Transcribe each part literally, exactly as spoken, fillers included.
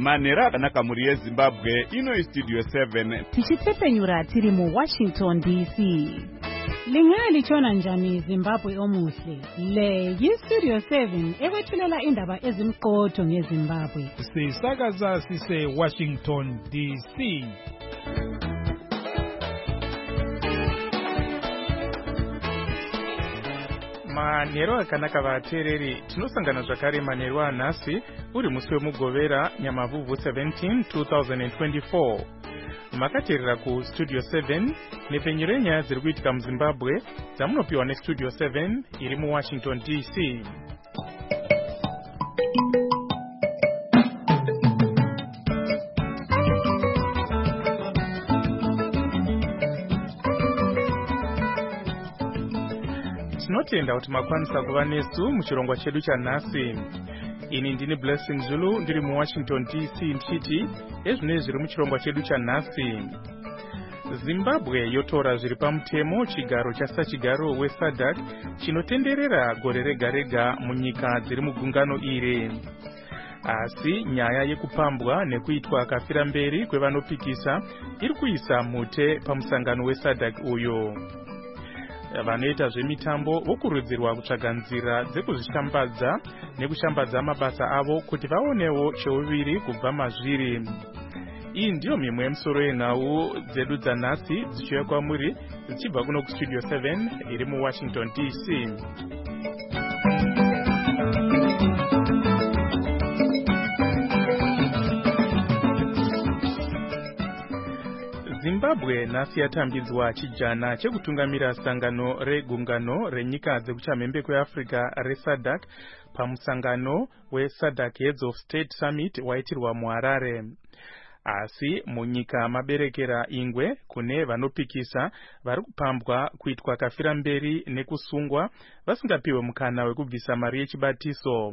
Manera Nakamuri Zimbabwe ino Studio seven. Tichitepenyura tiri mu Washington D C. Lingali chona njani Zimbabwe omuhle. Le yi Studio seven ewethulela indaba ezimqotho ngeZimbabwe. Sisakaza sise Washington D C. Manero akanaka vateereri tinosangana zvakare manero anhasi uri musi wemugovera Nyamavhuvhu seventeenth two thousand twenty-four. Makateerera ku Studio seven nepenyero yenyaya dziri kuitika muZimbabwe dzamunopiwa neStudio seven iri muWashington D C. Tinotenda kuti makwanisa kuva nesu muchirongwa chedu chanhasi. Ini ndini Blessing Zulu ndiri muWashington D C ndichiti ezvinezvi zviri muchirongwa chedu chanhasi. Zimbabwe yotora zviri pamutemo chigaro chasachigaro weSADC chinotenderera gore rega rega munyika dziri mugungano iri. Asi nyaya yekupambwa nekuitwa kafira mberi kwevanopikisa iri kuisa mute pamusangano weSADC uyo. Vanoita zvemitambo vokurudzirwa kutsvaga nzira dzekuzvishambadza nekushambadza mabasa avo kuti vaonewo cheuviri kubva mazviri. Iyi ndiyo mimwe yemisoro yenhau dzedu dzanhasi dzichiuya kwamuri dzichibva kuno kuStudio seven iri muWashington D C. Zimbabwe nhasi yatambidzwa chijana chekutungamira sangano regungano renyika dzekuchamhembe kweAfrica reSADC pamusangano weSADC Heads of State Summit waitirwa muHarare. Asi munyika maberekera ingwe kune vanopikisa vari kupambwa kuitwa kafira mberi nekusungwa vasingapiwe mukana wekubvisa mari yechibatiso.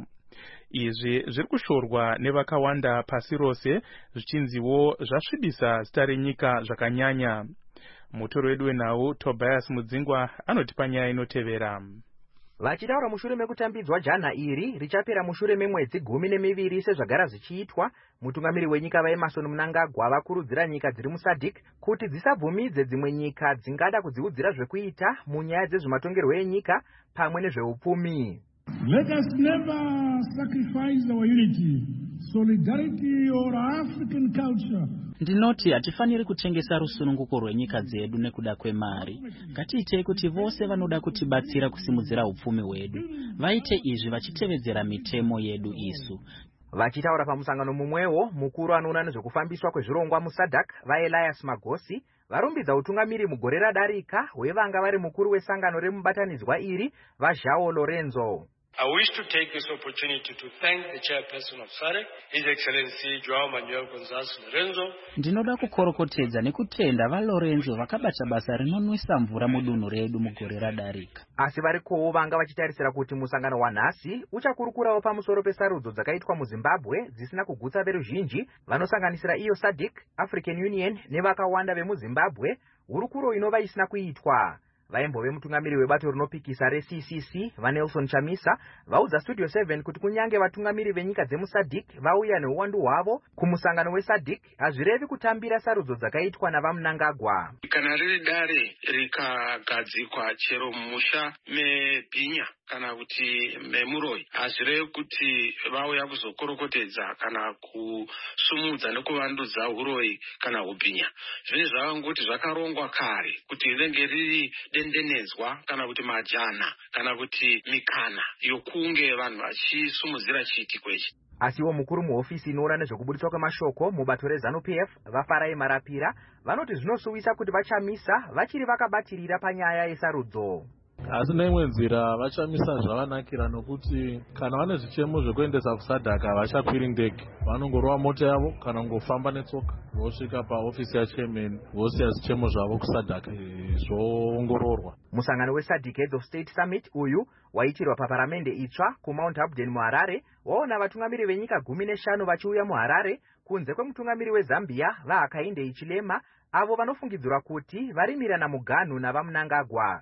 Izvi zviri kushorwa nevakawanda pasi rose zvichinziwo zvasvibisa zita renyika zvakanyanya. Mutoro wedu wenhau Tobias Mudzingwa anotipa nyaya inotevera. Vachitaura mushure mekutambidzwa jana iri richapera mushure memwedzi gumi nemiviri sezvagara zvichiitwa, mutungamiri wenyika vaEmmerson Mnangagwa vakurudzira nyika dziri muSADC kuti dzisabvumidze dzimwe nyika dzingada kudziudzira zvekuita munyaya dzezvematongerwo enyika pamwe nezveupfumi. Let us never sacrifice our unity, solidarity or African culture. Ndinoti hatifaniri kutengesa rusununguko rwenyika dzedu nekuda kwemari. Ngatiitei kuti vose vanoda kutibatsira kusimudzira upfumi hwedu vaite izvi vachitevedzera mitemo yedu isu. Vachitaura pamusangano mumwewo, mukuru anoona nezvekufambiswa kwezvirongwa muSADC vaElias Magosi varumbidza utungamiri mugore radarika wevanga vari mukuru wesangano remubatanidzwa iri vaJao Lorenzo. I wish to take this opportunity to thank the chairperson of SADC, His Excellency Joao Manuel Gonzalez Lorenzo. Ndinoda kukorokotedza nekutenda vaLorenzo vakabata basa rinonwisa mvura mudunhu redu mugore radarika. Asi varikowo vanga vachitarisira kuti musangano wanhasi uchakurukurawo pamusoro pesarudzo dzakaitwa muZimbabwe dzisina kugutsa veruzhinji vanosanganisira iyo SADC, African Union nevakawanda vemuZimbabwe, hurukuro inova isina kuitwa. Vaimbove mutungamiri webato rinopikisa reC C C vaNelson Chamisa vaudza Studio seven kuti kunyange vatungamiri venyika dzemuSADC vauya neuwandu hwavo kumusangano weSADC hazvirevi kutambira sarudzo dzakaitwa navaMnangagwa. Kana riri dare rikagadzikwa chero mumusha mebhinya kana kuti memuroi hazvirevi kuti vauya kuzokorokotedza kana kusumudza nekuvandudza uroi kana ubhinya. Zvine zvavangoti zvakarongwa kare kuti rinenge riri dendenedzwa kana kuti majana kana kuti mikana yokunge vanhu vachisumudzira chiitiko ichi. Asiwo mukuru muhofisi inoona nezvekubudiswa kwemashoko mubato reZANU-P F vaFarai Marapira vanoti zvinosuwisa kuti vaChamisa vachiri vakabatirira panyaya yesarudzo. Asi neimwe nzira vachamisa zvavanakira nokuti kana vane zvichemo zvekuendesa kuSADC havachakwiri ndege, vanongorova mota yavo kana kungofamba netsoka vosvika paofisi yaChairman vosiya zvichemo zvavo kuSADC zvoongororwa. Musangano weSADC Heads of State Summit uyu waitirwa paparamende itsva kuMount Upton muHarare waona vatungamiri venyika gumi neshanu vachiuya muHarare kunze kwemutungamiri weZambia vaHakainde Hichilema avo vanofungidzirwa kuti varimirana muganhu navaMnangagwa.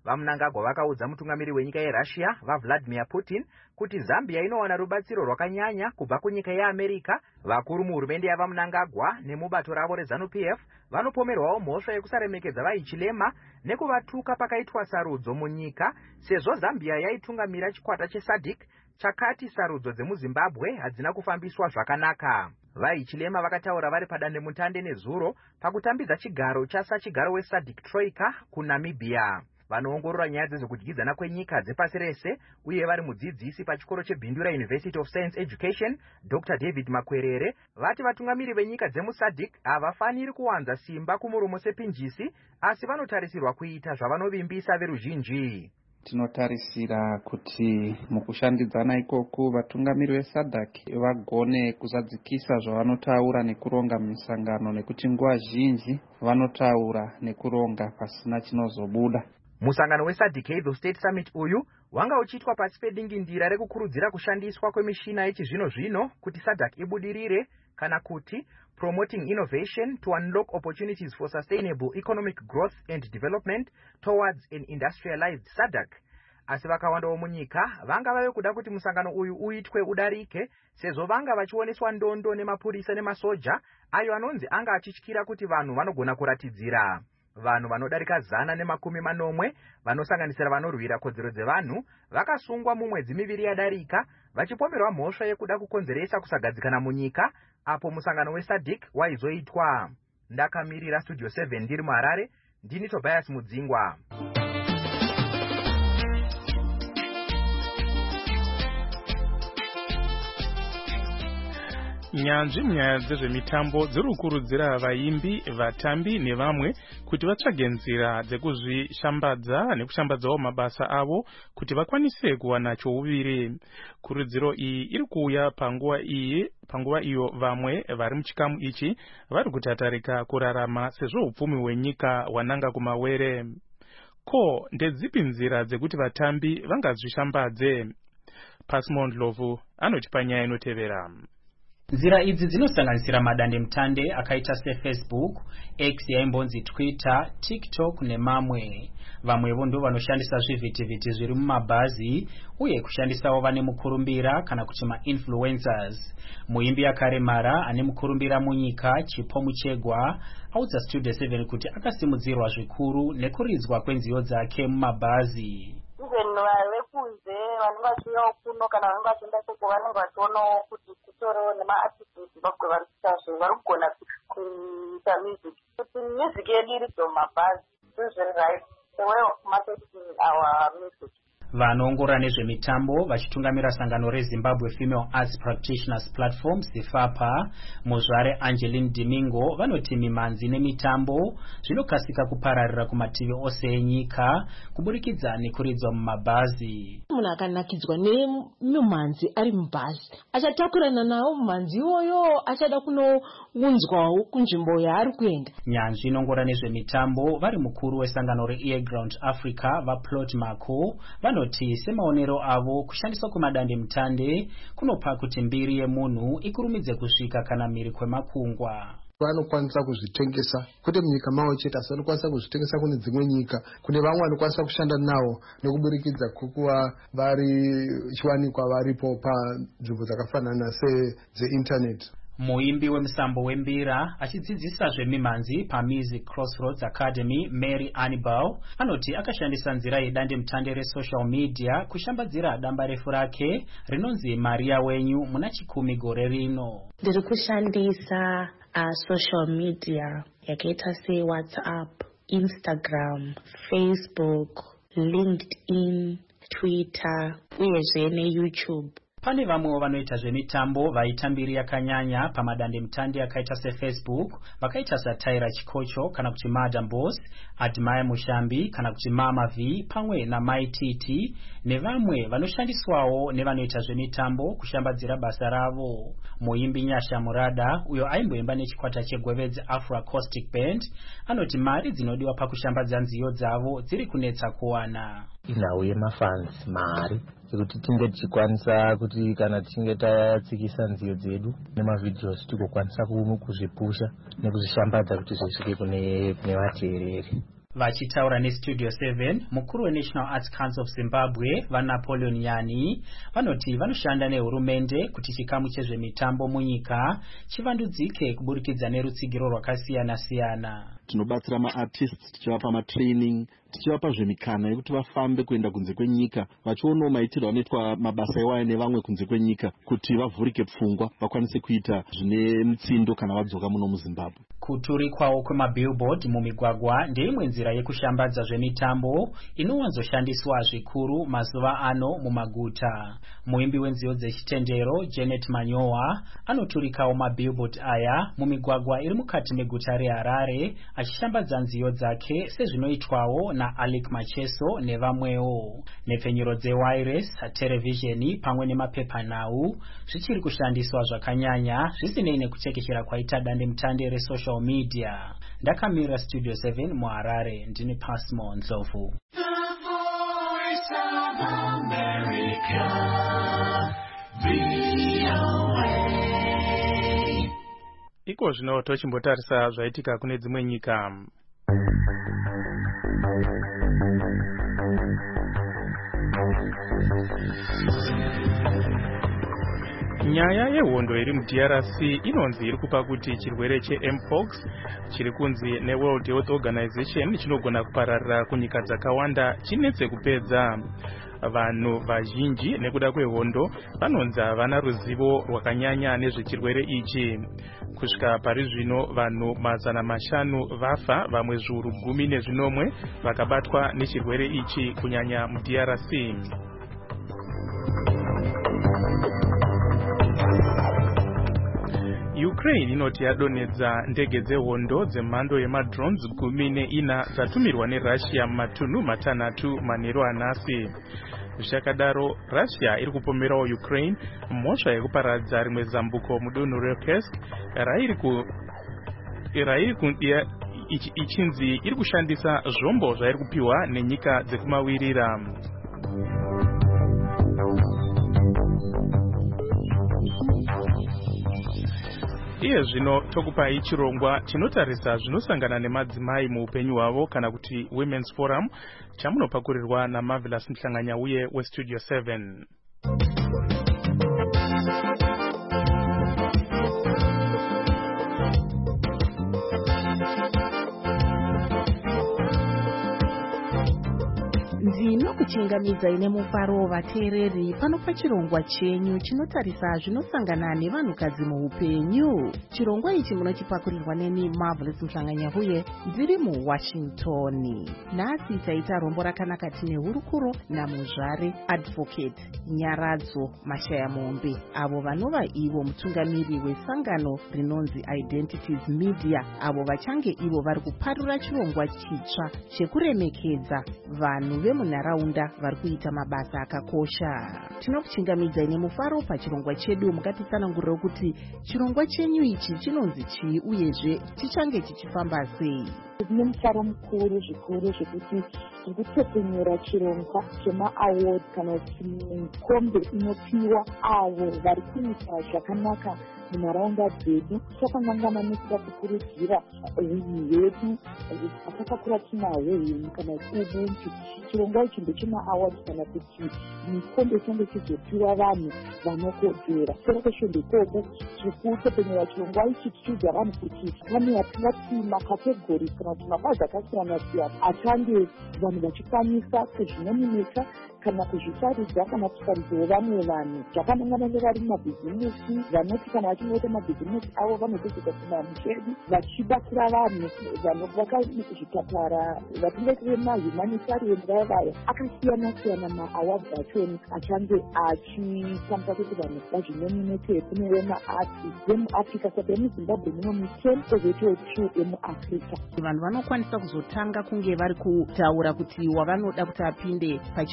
vaMnangagwa vakaudza mutungamiri wenyika yeRussia vaVladimir Putin kuti Zambia inowana rubatsiro rwakanyanya kubva kunyika yeAmerica. Vakuru muhurumende yavaMnangagwa nemubato ravo reZANU P F vanopomerwawo mhosva yekusaremekedza vaHichilema nekuvatuka pakaitwa sarudzo munyika, sezvo Zambia yaitungamira chikwata cheSADC chakati sarudzo dzemuZimbabwe hadzina kufambiswa zvakanaka. VaHichilema vakataura vari padandemutande nezuro pakutambidza chigaro chasachigaro weSADC Troika kuNamibia. Vanoongorora nyaya dzezvekudyidzana kwenyika dzepasi rese uye vari mudzidzisi pachikoro cheBindura University of Science Education Doctor David Makwerere vati vatungamiri venyika dzemuSADC havafaniri kuwanza simba kumuromo sepinjisi, asi vanotarisirwa kuita zvavanovimbisa veruzhinji. Tinotarisira kuti mukushandidzana ikoku vatungamiri veSADC vagone kuzadzikisa zvavanotaura nekuronga misangano, nekuti nguva zhinji vanotaura nekuronga pasina chinozobuda. Musangano weSADC Head of State Summit uyu wanga uchiitwa pasi pedingindira rekukurudzira kushandiswa kwemishina yechizvino-zvino kuti SADC ibudirire, kana kuti Promoting Innovation to Unlock Opportunities for Sustainable Economic Growth and Development Towards an Industrialized SADC. Asi vakawandawo munyika vanga vave kuda kuti musangano uyu uitwe udarike, sezvo vanga vachioneswa ndondo nemapurisa nemasoja ayo anonzi anga achityira kuti vanhu vanogona kuratidzira. Vanhu vanodarika zana nemakumi manomwe vanosanganisira vanorwira kodzero dzevanhu vakasungwa mumwedzi miviri yadarika vachipomerwa mhosva yekuda kukonzeresa kusagadzikana munyika apo musangano weSADC waizoitwa. Ndakamirira Studio seven ndiri muHarare, ndini Tobias Mudzingwa. Nyanzvi munyaya dzezvemitambo dziri kukurudzira vaimbi, vatambi nevamwe kuti vatsvage nzira dzekuzvishambadza nekushambadzawo mabasa avo kuti vakwanise kuwana chouviri. Kurudziro iyi iri kuuya panguva iyi panguva iyo vamwe vari muchikamu ichi vari kutatarika kurarama sezvo upfumi hwenyika hwananga kumawere. Ko, ndedzipi nzira dzekuti vatambi vangazvishambadze? Pasmond Lovu anotipa nyaya inotevera. Nzira idzi dzinosanganisira madandemutande akaita seFacebook, X yaimbonzi Twitter, TikTok nemamwe. Vamwevo ndo vanoshandisa zvivhitivhiti zviri mumabhazi uye kushandisawo vane mukurumbira kana kuti ma-influencers. Muimbi akaremara ane mukurumbira munyika Chipo Muchegwa audza Studio seven kuti akasimudzirwa zvikuru nekuridzwa kwenziyo dzake mumabhazi. Even vekuze vanenge vachiuyawo kuno kana vanenge vachienda koko vanenge vachionawo kuti kutoro nemaartists vakwe vari kuita vari kugona kuita music. Kuti music yedu iridzo mumabhazi is very right, the way of marketing our music. Vanoongorora nezvemitambo vachitungamira sangano reZimbabwe Female Arts Practitioners Platform SIFAPA muzvare Angeline Domingo vanoti mimanzi nemitambo zvinokasika kupararira kumativi ose enyika kuburikidza nekuridzwa mumabhazi. Munhu akanakidzwa nemumanzi ari mubhazi achatakurana nawo mumanzi iwoyo achada kunounzwawo kunzvimbo yaari kuenda. Nyanzvi inongorora nezvemitambo vari mukuru wesangano reAir Ground Africa vaPlot Marco vanoti semaonero avo kushandiswa kwemadandemutande kunopa kuti mbiri yemunhu ikurumidze kusvika kana mhiri kwemakungwa. Vanokwanisa kuzvitengesa kwete munyika mavo chete, asi vanokwanisa kuzvitengesa kune dzimwe nyika, kune vamwe vanokwanisa kushanda nawo nekuburikidza kukuva vari chiwanikwa varipo panzvimbo dzakafanana sedzeInternet. Muimbi wemusambo wembira achidzidzisa zvemimanzi paMusic Crossroads Academy Mary Annibal anoti akashandisa nzira yedandemutande resocial media kushambadzira damba refu rake rinonzi Maria wenyu muna chikumi gore rino. Ndiri kushandisa uh, social media yakaita se WhatsApp, Instagram, Facebook, LinkedIn, Twitter uyezve neYouTube. Pane vamwe vanoita zvemitambo vaita mbiri yakanyanya pamadandemutande akaita seFacebook vakaita saTaira Chikocho kana kuti Madam Boss, Admire Mushambi kana kuti Mama V pamwe naMai Titi nevamwe vanoshandiswawo nevanoita zvemitambo kushambadzira basa ravo. Muimbi Nyasha Murada uyo aimboimba nechikwata chegwevedzi Afro Acoustic Band anoti mari dzinodiwa pakushambadza nziyo dzavo dziri kunetsa kuwana. Inhau yemafans mari kuti tinge tichikwanisa kuti kana tichinge tatsikisa nziyo dzedu nemavidhios tikokwanisa kuzvipusha nekuzvishambadza kuti zvisvike kune vateereri. Vachitaura neStudio seven, mukuru weNational Arts Council of Zimbabwe, vaNapoleon Yani, vanoti vanoshanda nehurumende kuti chikamu chezvemitambo munyika chivandudzike kuburikidza nerutsigiro rwakasiyana-siyana. Tinobatsira ma-artists tichivapa ma-training, tichivapa zvemikana yekuti vafambe kuenda kunze kwenyika, vachionawo maitirwo anoitwa mabasa iwaya nevamwe kunze kwenyika kuti vavhurike pfungwa vakwanise kuita zvine mutsindo kana vadzoka muno muZimbabwe. Kuturikwawo kwemabillboard mumigwagwa ndeimwe nzira yekushambadza zvemitambo inowanzoshandiswa zvikuru mazuva ano mumaguta. Muimbi wenziyo dzechitendero Janet Manyowa anoturikawo mabillboard aya mumigwagwa iri mukati meguta reHarare achishambadza nziyo dzake sezvinoitwawo naAlec Macheso nevamwewo. Nepfenyuro dzewireless, televisheni pamwe nemapepanhau zvichiri kushandiswa zvakanyanya zvisinei nekutekeshera kwaita dandemutande resocial media. Ndakamira Studio seven muHarare, ndini Pasmo Ndlovu. Iko zvino tochimbotarisa zvaitika kune dzimwe nyika. Nyaya yehondo iri muD R C inonzi iri kupa kuti chirwere cheMpox chiri kunzi neWorld Health Organization chinogona kupararira kunyika dzakawanda chinetse kupedza. Vanhu vazhinji nekuda kwehondo vanonzi havana ruzivo rwakanyanya nezvechirwere ichi. Kusvika pari zvino vanhu mazana mashanu vafa, vamwe zviuru gumi nezvinomwe vakabatwa nechirwere ichi kunyanya muD R C. Ukraine inoti yadonedza ndege dzehondo dzemhando yemadrones gumi neina dzatumirwa neRussia mumatunhu matanhatu manheru anhasi. Zvichakadaro, Russia iri kupomerawo Ukraine mhosva yekuparadza rimwe zambuko mudunhu reKursk rairi ku rairi kundia ichinzi iri kushandisa zvombo zvairi kupiwa nenyika dzekumawirira. Iye zvino tokupai chirongwa chinotarisa zvinosangana nemadzimai muupenyu hwavo kana kuti Women's Forum chamunopakurirwa naMarvelous Mhlanganya uye weStudio seven. Ndinokuchingamidza ine mufaro vateereri pano pachirongwa chenyu chinotarisa zvinosangana nevanhukadzi muupenyu. Chirongwa ichi munochipakurirwa neni Marvelous Mhlanganya uye ndiri muWashington. Nhasi taita rombo rakanaka tine hurukuro namuzvare Advocate Nyaradzo Mashayamombe, avo vanova ivo mutungamiri wesangano rinonzi Identities Media, avo vachange ivo vari kuparura chirongwa chitsva chekuremekedza vanhu vemunharaunda vari kuita mabasa akakosha. Tinokuchingamidza ine mufaro pachirongwa chedu. Mukatitsanangurira kuti chirongwa chenyu ichi chinonzi chii uyezve chichange chichifamba sei? Tine mufaro mukuru zvikuru zvekuti tiri kutepfenyura chirongwa chema-award kana kuti mikombe inopiwa avo vari kuita zvakanaka munharaunda dzedu. Takangangana nekuda kukurudzira vinhu vedu vatakakura tinahwo hinhu kana ubuntu. Chirongwa ichi ndechema-award kana kuti mikombe change chizopiwa vanhu vanokodzera. Soro kweshombe ikoko tiri kutepfenyura chirongwa ichi tichiudza vanhu kuti pane yatingati makategori kana kuti mabazi akasiyana-siyana achange vanhu vachikwanisa kuzvinomineka kana kuzvisarudza kana kusaridzawo vamwe vanhu zvakanangana nevari mumabhizinesi vanoti kana vachingoita mabhizinesi avo vanopedzeka kumamushedu vachibatsira vanhu vanovaka mukuzvipatara vatingati vemahumanitarian vaya vaya akasiyana-siyana. Maawards achoni achange achitambisa kuti vanhu vazvinomineke kune vemaarti vemuafrica. Saka emuzimbabwe muno miten kozoitawo two emuafrica. Vanhu vanokwanisa kuzotanga kunge vari kutaura kuti wavanoda kuti apinde pachirongwa che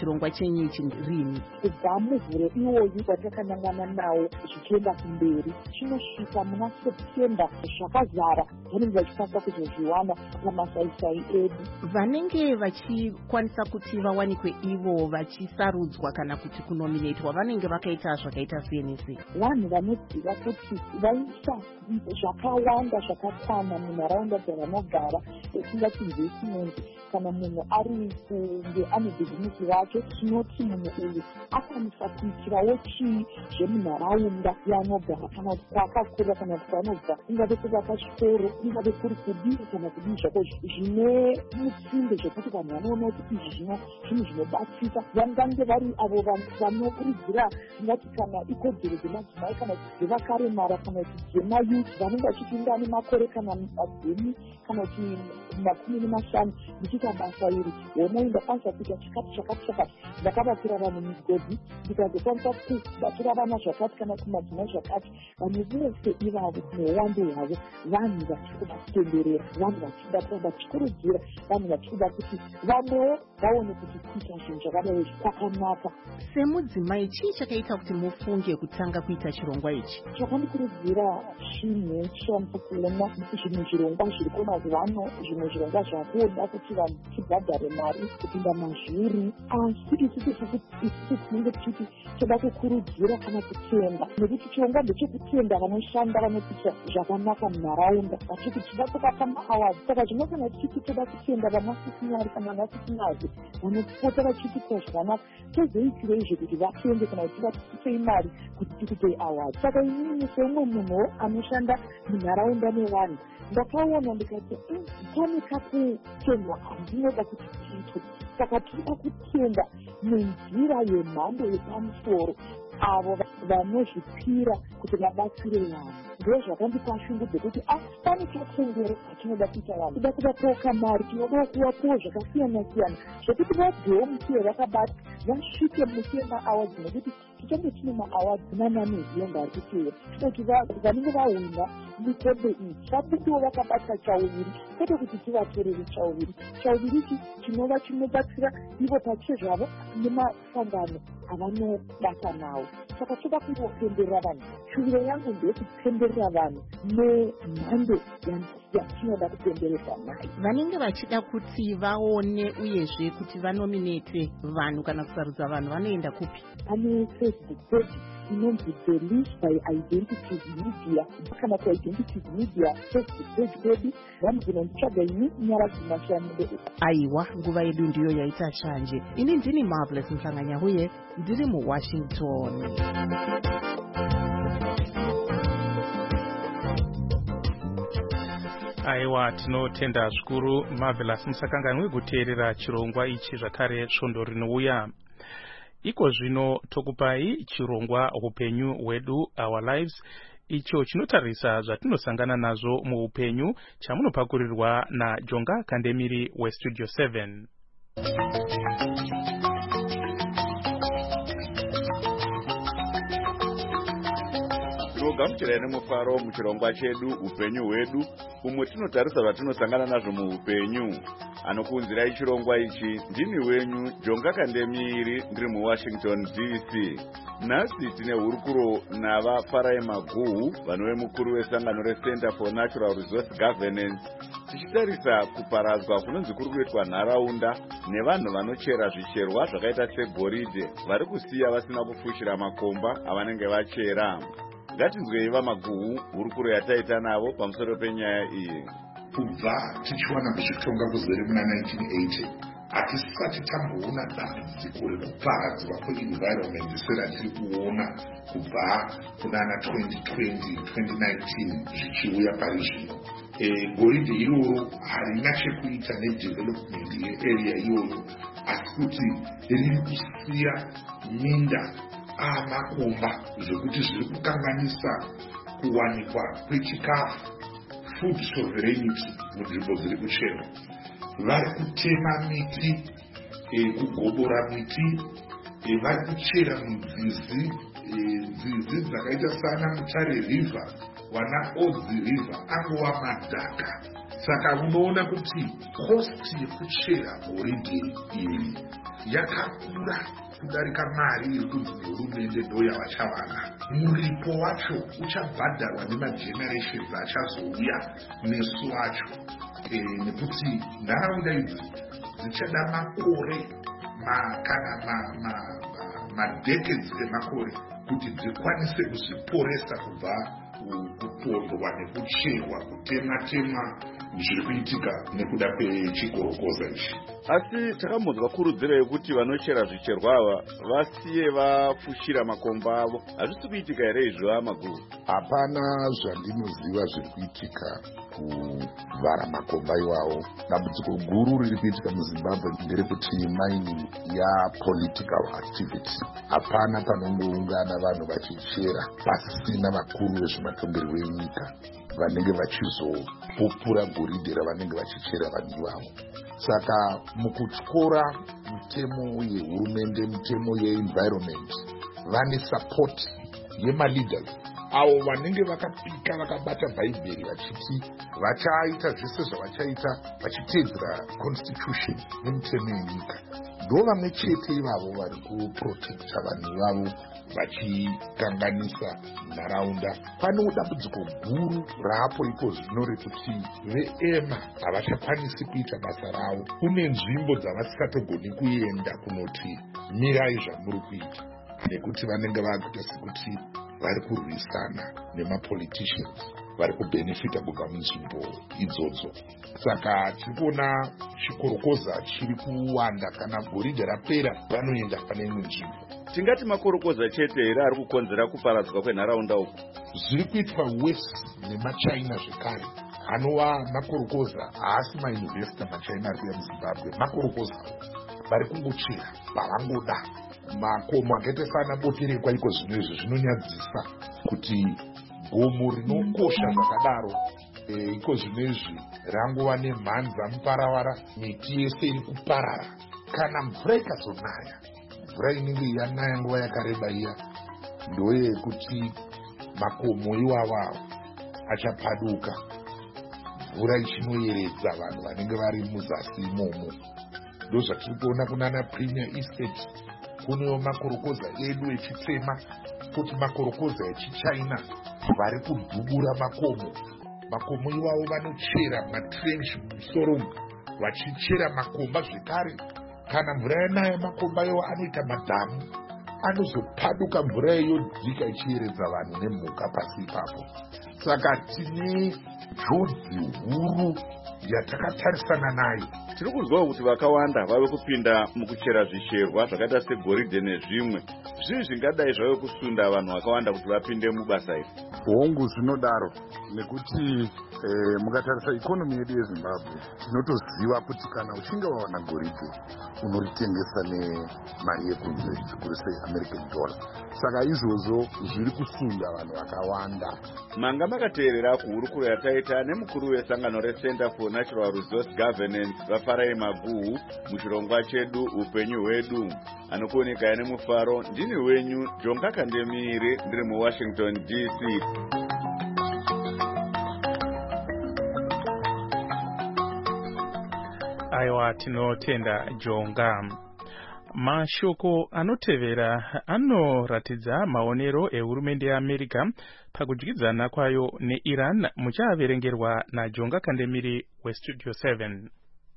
chenyu ichi rini? Kubva muvhure iwoyu watakanangana nawo zvichienda kumberi chinosvika muna september zvakazara vanenge vachikwanisa kuzozviwana pamasaisai edu. Vanenge vachikwanisa kuti vawanikwe ivo vachisarudzwa kana kuti kunominatwa vanenge vakaita zvakaita senese. Vanhu vanoziva kuti vaisa zvakawanda zvakakwana munharaunda dzavanogara etingati investment. Kana munhu ari kunge ane bhizinesi rake tinoti munhu uyu akwanisa kuitirawo chii zvemunharaunda yaanogara kana kuti kwakakura kana kuti kwanobva ingave kuvaka chikoro ingave kuri kudii kana kudii zvako zvine mutsinde zvekuti vanhu vanoona kuti izvi zvino zvinhu zvinobatsisa vangange vari avo vanokurudzira tingati kana ikodzero dzemadzimai kana kuti dzevakaremara kana kuti dzemayuth vanenge vachipinda nemakore kana magumi kana kuti makumi nemashanu ndichita basa iri honai ndakwanisa kuita chakati chakati chakati ndakabatsira vanhu migodhi ndikazokwanisa kubatsira vana zvakati kana kumadzimai zvakati. Vanhu vose ivavo neuwando hwavo vanhu vachikuda kutenderera vanhu vachida kuramba vachikurudzira vanhu vachikuda kuti vamwewo vaone kuti kuita zvinhu zvakadai kwakanaka. Semudzimai chii chakaita kuti mufunge kutanga kuita chirongwa ichi? Chakandikurudzira chinhu chishambisa kuona zvinhu zvirongwa zviriko mazuva ano zvimwe zvirongwa zvakuoda kuti vanhu tibhadhare mari kupinda mazviri asi isusu tinenge tichiti toda kukurudzira kana kutenda nekuti chirongwa ndechekutenda vanoshanda vanoita zvakanaka munharaunda vachiti tida kuvapa maawards. Saka zvinofana tichiti toda kutenda vanasisinari kana vanasisinazi vanopota vachiita zvakanaka tozoitireizve kuti vatende kana kuti vatipei mari kuti tikupei awards. Saka inini seumwe munhu anoshanda munharaunda nevanhu ndakaona ndikati pane kakutendwa handinoda kuti tiitwe. Saka tinoda kutenda nenzira yemhando yepamusoro avo vanozvipira kuti vabatsire vanhu. Ndo zvakandipa shungu dzekuti a pane kakongero katinoda kuita vanhu toda kuda kuoka mari tinoda kuvapuwa zvakasiyana siyana zvekuti vabvewo musiwo vakabata vasvike musiwo maawards nekuti tichange tine maawards nanamuziyonga ari kuteera tinoti vanenge vahwina mitombo iyi vabudiwo vakabata chauviri kwete kuti tivatorere chauviri. Chauviri ichi chinova chinobatsira ivo pache zvavo nemasangano avanobata nawo. Saka toda kungotenderera vanhu. Shuviro yangu ndeyekutenderera vanhu nemhando yatinoda kutenderesa nayo. Vanenge vachida kuti vaone uyezve kuti vanominate vanhu kana kusarudza vanhu vanoenda kupi? Pane Facebook page inonzi Believe by Identities Media kana ku Identities Media Facebook page pedu vanhu kunonditsvaga ini Nyaradzi Mashamide. Aiwa, nguva yedu ndiyo yaita chanje. Ini ndini Marvelous Mhlanganyahuye ndiri muWashington. Aiwa, tinotenda zvikuru Marvelous Musakanganwe kuteerera chirongwa ichi zvakare svondo rinouya. Iko zvino tokupai chirongwa upenyu hwedu Our Lives icho chinotarisa zvatinosangana nazvo muupenyu chamunopakurirwa naJonga Kandemiri weStudio seven. Tinogamuchirai nemufaro muchirongwa chedu upenyu hwedu umwe tinotarisa zvatinosangana nazvo muupenyu. Anokuunzirai chirongwa ichi ndini wenyu Jonga Kandemiri ndiri muWashington D C. Nhasi tine hurukuro navaFarai Maguhu vanove mukuru wesangano reCenter for Natural Resource Governance tichitarisa kuparadzwa kunonzi kuri kuitwa nharaunda nevanhu vanochera zvicherwa zvakaita segoridhe vari kusiya vasina kufushira makomba avanenge vachera. Ngatinzwei vaMaguhu hurukuro yataita navo pamusoro penyaya iyi. Kubva tichiwana muzvitonga kuzere muna nineteen eighty hatisati tamboona dambudziko rekuparadzwa kweenvironment seratiri kuona kubva kunana twenty twenty twenty nineteen zvichiuya pari zvino. Goridhe iroro harina chekuita nedevelopment yearea iyoyo asi kuti riri kusiya minda amakomba zvokuti zviri kukanganisa kuwanikwa kwechikafu food sovereignty munzvimbo dziri kucherwa. Vari kutema miti, kugobora miti, vari kuchera munzizi, nzizi dzakaita sana Mutare River, wana Odzi River angova madhaka. Saka unoona kuti cost yekuchera goridhe iri yakakura kudarika mari iri kunzi nehurumende ndo yavachawana. Muripo wacho uchabhadharwa nemagenerations achazouya nesu wacho, e, nekuti nharaunda idzi dzichada makore ma, kana madecades ma, ma, emakore kuti dzikwanise kuzviporesa kubva kupondwa nekucherwa kutemwa-temwa zviri kuitika nekuda kwechikorokoza ichi. Asi takambodzwa kurudziro yekuti vanochera zvicherwa ava vasiye vafushira makomba avo. Hazvisi kuitika here izvo Maguru? Hapana zvandinoziva zviri kuitika kuvhara makomba iwawo. Dambudziko guru riri kuitika muZimbabwe nderekuti mining yapolitical activity. Hapana panongoungana vanhu vachichera pasina vakuru vezvematongerwo enyika vanenge vachizopupura goridhe ravanenge vachichera vanhu ivavo. Saka mukutyora mitemo yehurumende, mitemo yeenvironment, vane support yemaleaders avo vanenge vakapika vakabata bhaibheri vachiti vachaita zvese zvavachaita vachiteedzera constitution nemitemo yenyika. Ndo vamwe chete ivavo vari kuprotecta vanhu ivavo vachikanganisa nharaunda. Pane dambudziko guru rapo ipo zvino rekuti veema havachakwanisi kuita basa ravo. Kune nzvimbo dzavasikatogoni kuenda kunoti mirai zvamuri kuita, nekuti vanenge vakuita sekuti vari kurwisana nemapoliticians vari kubenefita kubva munzvimbo idzodzo. Saka tiri kuona chikorokoza chiri kuwanda. Kana goridhe rapera vanoenda pane imwe nzvimbo. Tingati makorokoza chete here ari kukonzera kuparadzwa kwenharaunda uku? Zviri kuitwa West nemachina zvekare. Anova makorokoza haasi mayunivhesiti machina ari kuya muZimbabwe. Makorokoza vari kungochera pavangoda. Makomo akaita sana Boterekwa iko zvino izvi zvinonyadzisa kuti gomo rinokosha zvakadaro e, iko zvino izvi rangova nemhanza muparavara, miti yese iri kuparara. Kana mvura ikazonaya, mvura inenge yanaya nguva yakareba iya, ndoye kuti makomo iwava achapaduka, mvura ichinoyeredza vanhu vanenge vari muzasi imomo. Ndo zvatiri kuona kunana Premier Estate kunewo makorokoza edu echitema, kuti makorokoza echichina vari kudhubura makomo. Makomo iwavo vanochera matrench mumusoro vachichera makomba zvekare. Kana mvura yanaya makomba iwo anoita madhamu, anozopaduka mvura yodzika ichiyeredza vanhu nemhuka pasi ipapo. Saka tine njodzi huru yatakatarisana nayo. Tiri kuzwa kuti vakawanda vave kupinda mukuchera zvicherwa zvakaita segoridhe nezvimwe. Zvii zvingadai zvave kusunda vanhu vakawanda kuti vapinde mubasa iri? Hongu zvinodaro, nekuti eh, mukatarisa ikonomi yedu yeZimbabwe tinotoziva kuti kana uchinge wawana goridhe unoritengesa nemari yekunze, zvikuru sei American dollar. Saka izvozvo zviri kusunda vanhu vakawanda. Manga makateerera kuhurukuro yataita nemukuru wesangano reCenter for Natural Resource Governance vaFarai Maguhu muchirongwa chedu upenyu hwedu. Anokuoneka nemufaro ndini wenyu Jonga Kandemiri ndiri muWashington D C. Aiwa, tinotenda Jonga. Mashoko anotevera anoratidza maonero ehurumende yeAmerica pakudyidzana kwayo neIran, muchaverengerwa naJonga Kandemiri weStudio seven.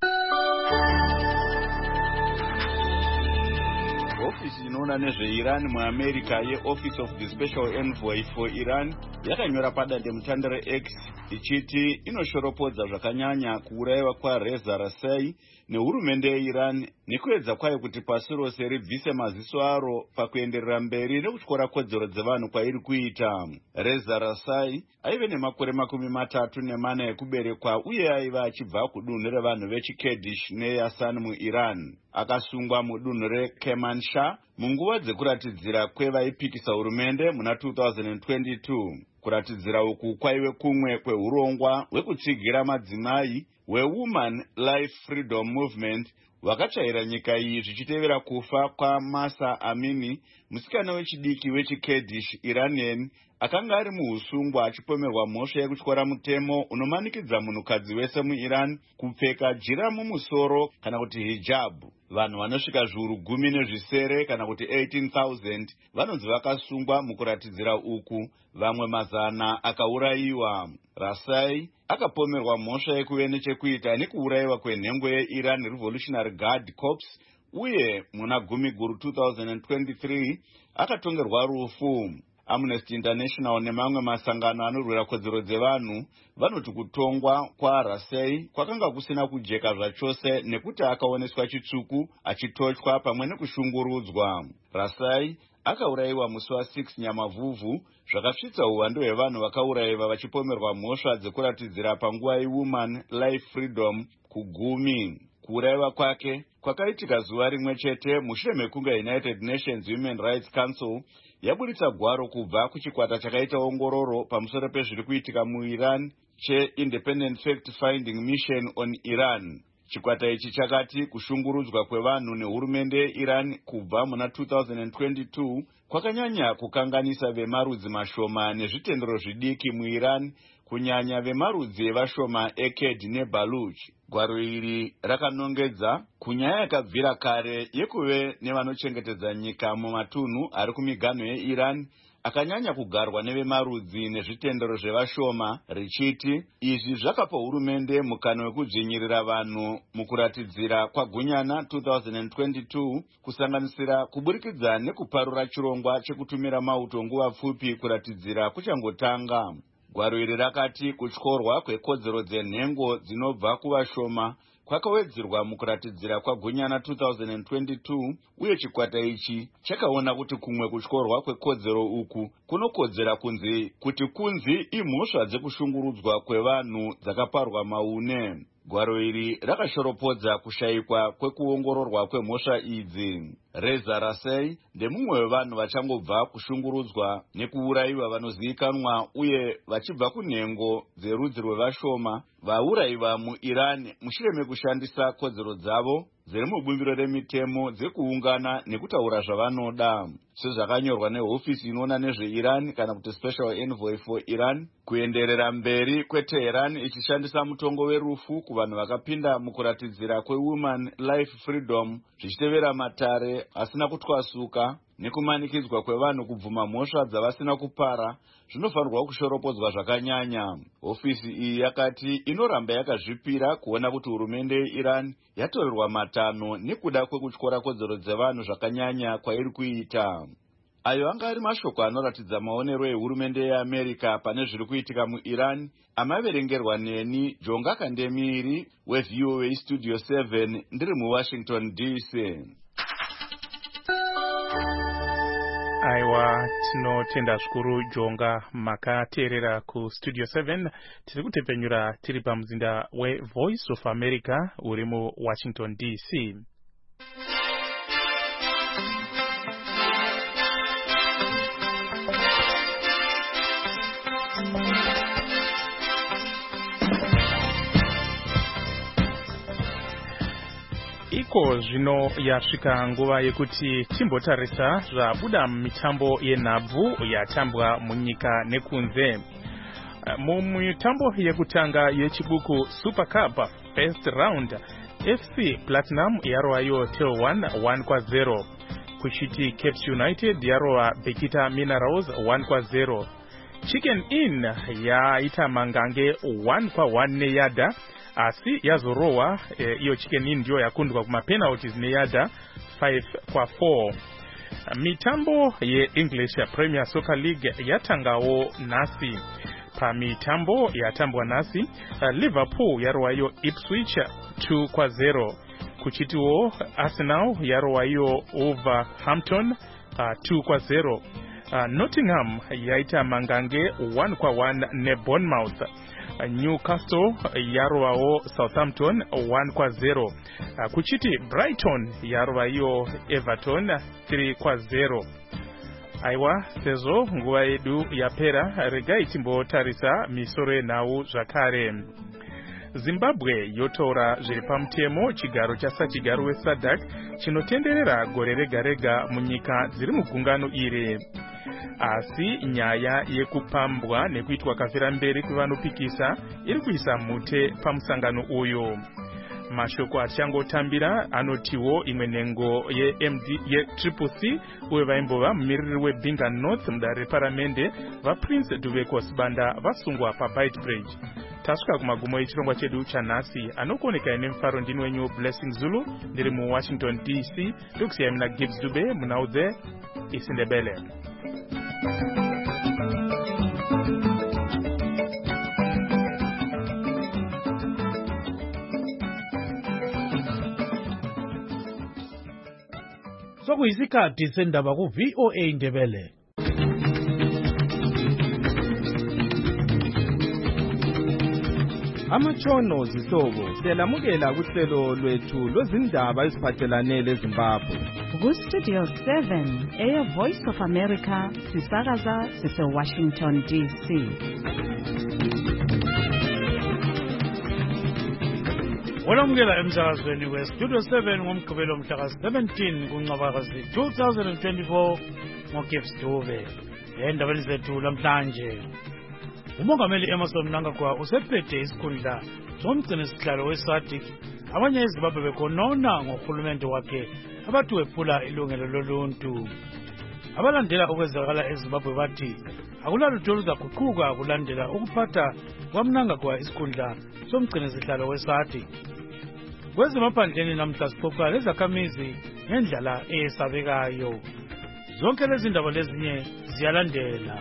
Ofisi inoona nezveIran muAmerica yeOffice of the Special Envoy for Iran yakanyora padandemutande reX ichiti inoshoropodza zvakanyanya kuurayiwa kwaReza Rasai nehurumende yeIran nekuedza kwayo kuti pasi rose ribvise maziso aro pakuenderera mberi nekutyora kodzero dzevanhu kwairi kuita. Reza Rasai aive nemakore makumi matatu nemana ekuberekwa uye aiva achibva kudunhu revanhu vechiKurdish neYasan muIran. Akasungwa mudunhu reKermanshah munguva dzekuratidzira kwevaipikisa hurumende muna two thousand twenty-two. Kuratidzira uku kwaive kumwe kweurongwa hwekutsigira madzimai hweWoman Life Freedom Movement hwakachaira nyika iyi zvichitevera kufa kwaMahsa Amini, musikana wechidiki wechiKurdish Iranian akanga ari muusungwa achipomerwa mhosva yekutyora mutemo unomanikidza munhukadzi wese muIran kupfeka jira mumusoro kana kuti hijab. Vanhu vanosvika zviuru gumi nezvisere kana kuti eighteen thousand vanonzi vakasungwa mukuratidzira uku, vamwe mazana akaurayiwa. Rasai akapomerwa mhosva yekuve nechekuita nekuurayiwa kwenhengo yeIran Revolutionary Guard Corps uye muna gumi guru two thousand twenty-three akatongerwa rufu. Amnesty International nemamwe masangano anorwira kodzero dzevanhu vanoti kutongwa kwaRasai kwakanga kusina kujeka zvachose nekuti akaoneswa chitsvuku achitotywa pamwe nekushungurudzwa. Rasai akaurayiwa musi wa six Nyamavhuvhu, zvakasvitsa uwandu hwevanhu vakaurayiwa vachipomerwa mhosva dzekuratidzira panguva yeWoman Life Freedom kugumi. Kuurayiwa kwake kwakaitika zuva rimwe chete mushure mekunge United Nations Human Rights Council yaburitsa gwaro kubva kuchikwata chakaita ongororo pamusoro pezviri kuitika muIran che-Independent Fact-Finding Mission on Iran. Chikwata ichi chakati kushungurudzwa kwevanhu nehurumende yeIran kubva muna two thousand twenty-two kwakanyanya kukanganisa vemarudzi mashoma nezvitendero zvidiki muIran, kunyanya vemarudzi evashoma eKurd neBaluch. Gwaro iri rakanongedza kunyaya yakabvira kare yekuve nevanochengetedza nyika mumatunhu ari kumiganho yeIran akanyanya kugarwa nevemarudzi nezvitendero zvevashoma, richiti izvi zvakapa hurumende mukana wekudzvinyirira vanhu mukuratidzira kwagunyana two thousand twenty-two, kusanganisira kuburikidza nekuparura chirongwa chekutumira mauto nguva pfupi kuratidzira kuchangotanga. Gwaro iri rakati kutyorwa kwekodzero dzenhengo dzinobva kuvashoma kwakawedzerwa mukuratidzira kwagunyana two thousand twenty-two, uye chikwata ichi chakaona kuti kumwe kutyorwa kwekodzero uku kunokodzera kunzi kuti kunzi imhosva dzekushungurudzwa kwevanhu dzakaparwa maune. Gwaro iri rakashoropodza kushayikwa kwekuongororwa kwemhosva idzi. Reza Rasai ndemumwe wevanhu vachangobva kushungurudzwa nekuurayiwa vanozivikanwa uye vachibva kunhengo dzerudzi rwevashoma vaurayiwa muIran mushure mekushandisa kodzero dzavo dziri mubumbiro remitemo dzekuungana nekutaura zvavanoda. Sezvakanyorwa nehofisi inoona nezveIran kana kuti Special Envoy for Iran, kuenderera mberi kweTehran ichishandisa mutongo werufu kuvanhu vakapinda mukuratidzira kweWoman Life Freedom zvichitevera matare asina kutwasuka nekumanikidzwa kwevanhu kubvuma mhosva dzavasina kupara zvinofanirwa kushoropodzwa zvakanyanya. Hofisi iyi yakati inoramba yakazvipira kuona kuti hurumende yeIran yatorerwa matanho nekuda kwekutyora kodzero dzevanhu zvakanyanya kwairi kuita. Ayo anga ari mashoko anoratidza maonero ehurumende yeAmerica pane zviri kuitika muIran, amaverengerwa neni Jonga Kandemiri weV O A Studio seven ndiri muWashington D C. Aiwa, tinotenda zvikuru Jonga makateerera ku Studio seven. Tiri kutepenyura tiri pamuzinda weVoice of America uri muWashington D C. Iko zvino yasvika nguva yekuti timbotarisa zvabuda mitambo yenhabvu yatambwa munyika nekunze. Mumitambo yekutanga yechibuku Super Cup First Round, F C Platinum yarwayo Telwan one kwa zero. Kushiti Caps United yarwa Bekita Minerals one kwa zero. Chicken Inn yaita Mangange one kwa one neyada. Asi yazorowa iyo e, Chicken Inn ndio yakundwa kuma penalties neyada five kwa four. Mitambo ye English Premier Soccer League yatangawo nasi. Pa mitambo yatambwa nasi, uh, Liverpool yarwayo Ipswich two kwa zero. Kuchitiwo Arsenal yarwayo Wolverhampton uh, two kwa zero. Uh, Nottingham yaita Mangange one kwa one ne Bournemouth. Uh, Newcastle yarwayo Southampton one kwa zero. Uh, kuchiti Brighton yarwayo Everton three kwa zero. Aiwa, sezo nguva yedu yapera, regai timbotarisa misoro nawo zvakare. Zimbabwe yotora zviri pamutemo chigaro chasa chigaro weSADC chinotenderera gore rega rega munyika dziri mugungano iri. asi nyaya yekupambwa nekuitwa kafiramberi kwevanopikisa iri kuisa mute pamusangano uyu. Mashoko achangotambira anotiwo imwe nhengo ye-M D ye-Triple C uye vaimbova mumiriri weBinga North mudare reparamende vaPrince Duveko Sibanda vasungwa paBeitbridge. Tasvika kumagumo echirongwa chedu chanhasi, anokuoneka nemufaro ndini wenyu Blessing Zulu ndiri muWashington D C, ndokusiyai muna Gibbs Dube munaudze isindebele. Sokuyisikhathi sendaba ku-V O A Ndebele. Amatshono zihlobo siyalamukela kuhlelo lwethu lwezindaba eziphathelane leZimbabwe. Ku-Studio seven eye-Voice of America sisakaza sise-Washington D C. Olamukela emsakazweni we-Studio seven ngomgqibelo mhla seventeen kuNcwaba two thousand twenty-four ngoGibbs Dube. Endabeni zethu lamhlanje, uMongameli Emmerson Mnangagwa usephethe isikhundla somgcinisihlalo we-SADC. Abanye eZimbabwe bekhonona ngohulumende wakhe abathi wephula ilungelo loluntu. Abalandela ukwenzakala eZimbabwe bathi akulalutho oluzaguquka kulandela ukuphatha kwaMnangagwa isikhundla somgcinisihlalo we-SADC. Kwezemaphandleni namhla sixoxa lezakhamizi ngendlela eyesabekayo. Zonke lezi ndaba lezinye ziyalandela.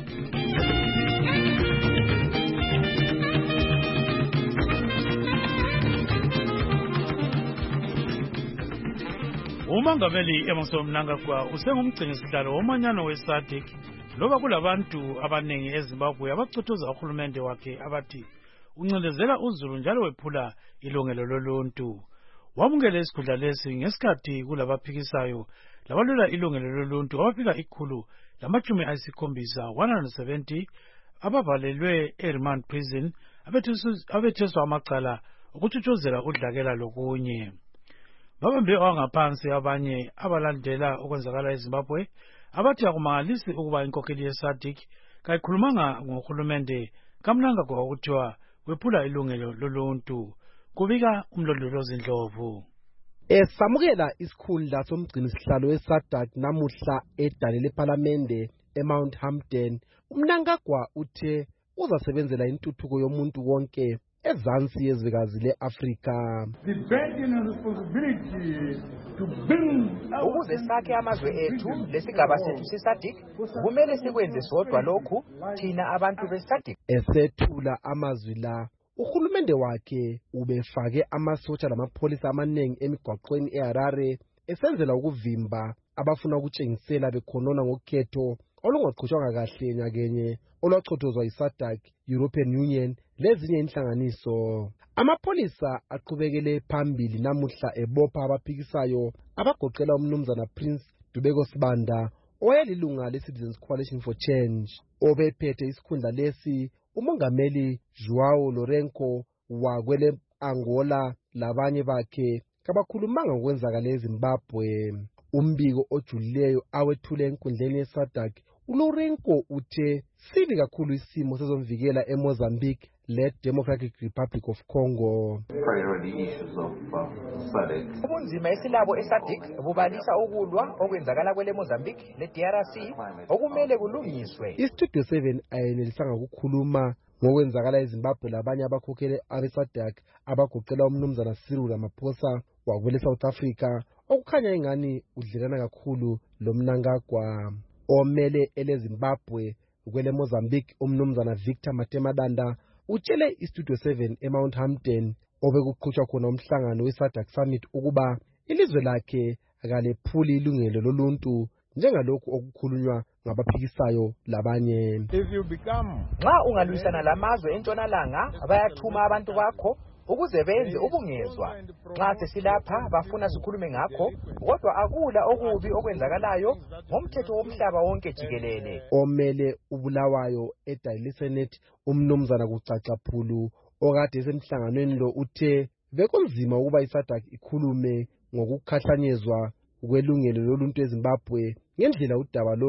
uMongameli Emmerson Mnangagwa usengumgcinisihlalo womanyano we-SADC loba kulabantu abanengi eZimbabwe abacothoza uhulumende wakhe abathi uncindezela uZulu njalo wephula ilungelo loluntu. Wamukela isikhundla lesi ngesikhathi kulabaphikisayo labalwela ilungelo loluntu abafika ikhulu lamachumi ayisikhombisa one hundred seventy abavalelwe eRemand Prison abetheswa amacala ukuthuthuzela udlakela lokunye. Babambe awangaphansi abanye abalandela ukwenzakala eZimbabwe abathi akumangalisi ukuba inkokheli ye-SADC kayikhulumanga ngohulumende kaMnangagwa ukuthiwa wephula ilungelo loluntu. Kubika umlondolozi Ndlovu. Esamukela isikhundla somgcinisihlalo we-SADC namuhla edale lePhalamende eMount Hampden, uMnangagwa uthe uzasebenzela intuthuko yomuntu wonke ezansi yezwekazi le-Afrika. The burden and responsibility to build ukuze sakhe amazwe ethu lesigaba sethu se-SADC kumele sikwenze sodwa lokhu thina abantu be-SADC. Esethula amazwi la, uhulumende wakhe ubefake amasotsha lamapholisa amaningi emigwaqweni eHarare esenzela ukuvimba abafuna ukutshengisela bekhonona ngokhetho olungaqhutshwanga kahle nyakenye olwachothozwa yi-SADC, European Union lezinye inhlanganiso. Amapholisa aqhubekele phambili namuhla ebopha abaphikisayo abagoqela umnumzana Prince Dubeko Sibanda oyelilunga le-Citizens Coalition for Change. Obephethe isikhundla lesi uMongameli João Lourenço wakwele Angola labanye bakhe kabakhulumanga ngokwenzakala eZimbabwe. Umbiko ojulileyo awethule enkundleni ye-SADC, uLourenço uthe sibi kakhulu isimo sezomvikela eMozambique le-Democratic Republic of Congo. Priority issues of uh, SADC. Ubunzima esilabo e-SADC bubalisa ukulwa okwenzakala kwele Mozambique le-D R C okumele kulungiswe. I-Studio seven ayenelisanga ukukhuluma ngokwenzakala eZimbabwe labanye abakhokhele abe-SADC abagoqela umnumzana Cyril Ramaphosa wakwele South Africa okukhanya ingani udlelana kakhulu lo Mnangagwa. Omele eleZimbabwe kwele Mozambique umnumzana Victor Matemadanda utshele iStudio seven eMount Hampden obekuqhutshwa khona umhlangano we-SADC Summit ukuba ilizwe lakhe akalephuli ilungelo loluntu njengalokhu okukhulunywa ngabaphikisayo labanye. If you become nxa ungalwisana lamazwe entshonalanga bayathuma abantu bakho ukuze benze ubungezwa. Nxa sesilapha bafuna sikhulume ngakho, kodwa akula okubi okwenzakalayo ngomthetho womhlaba wonke jikelele. Omele ubulawayo eDaily Senate umnumzana kucacaphulu okade esemhlanganweni lo uthe bekunzima ukuba iSADC ikhulume ngokukhahlanyezwa kwelungelo loluntu eZimbabwe ngendlela udaba lolu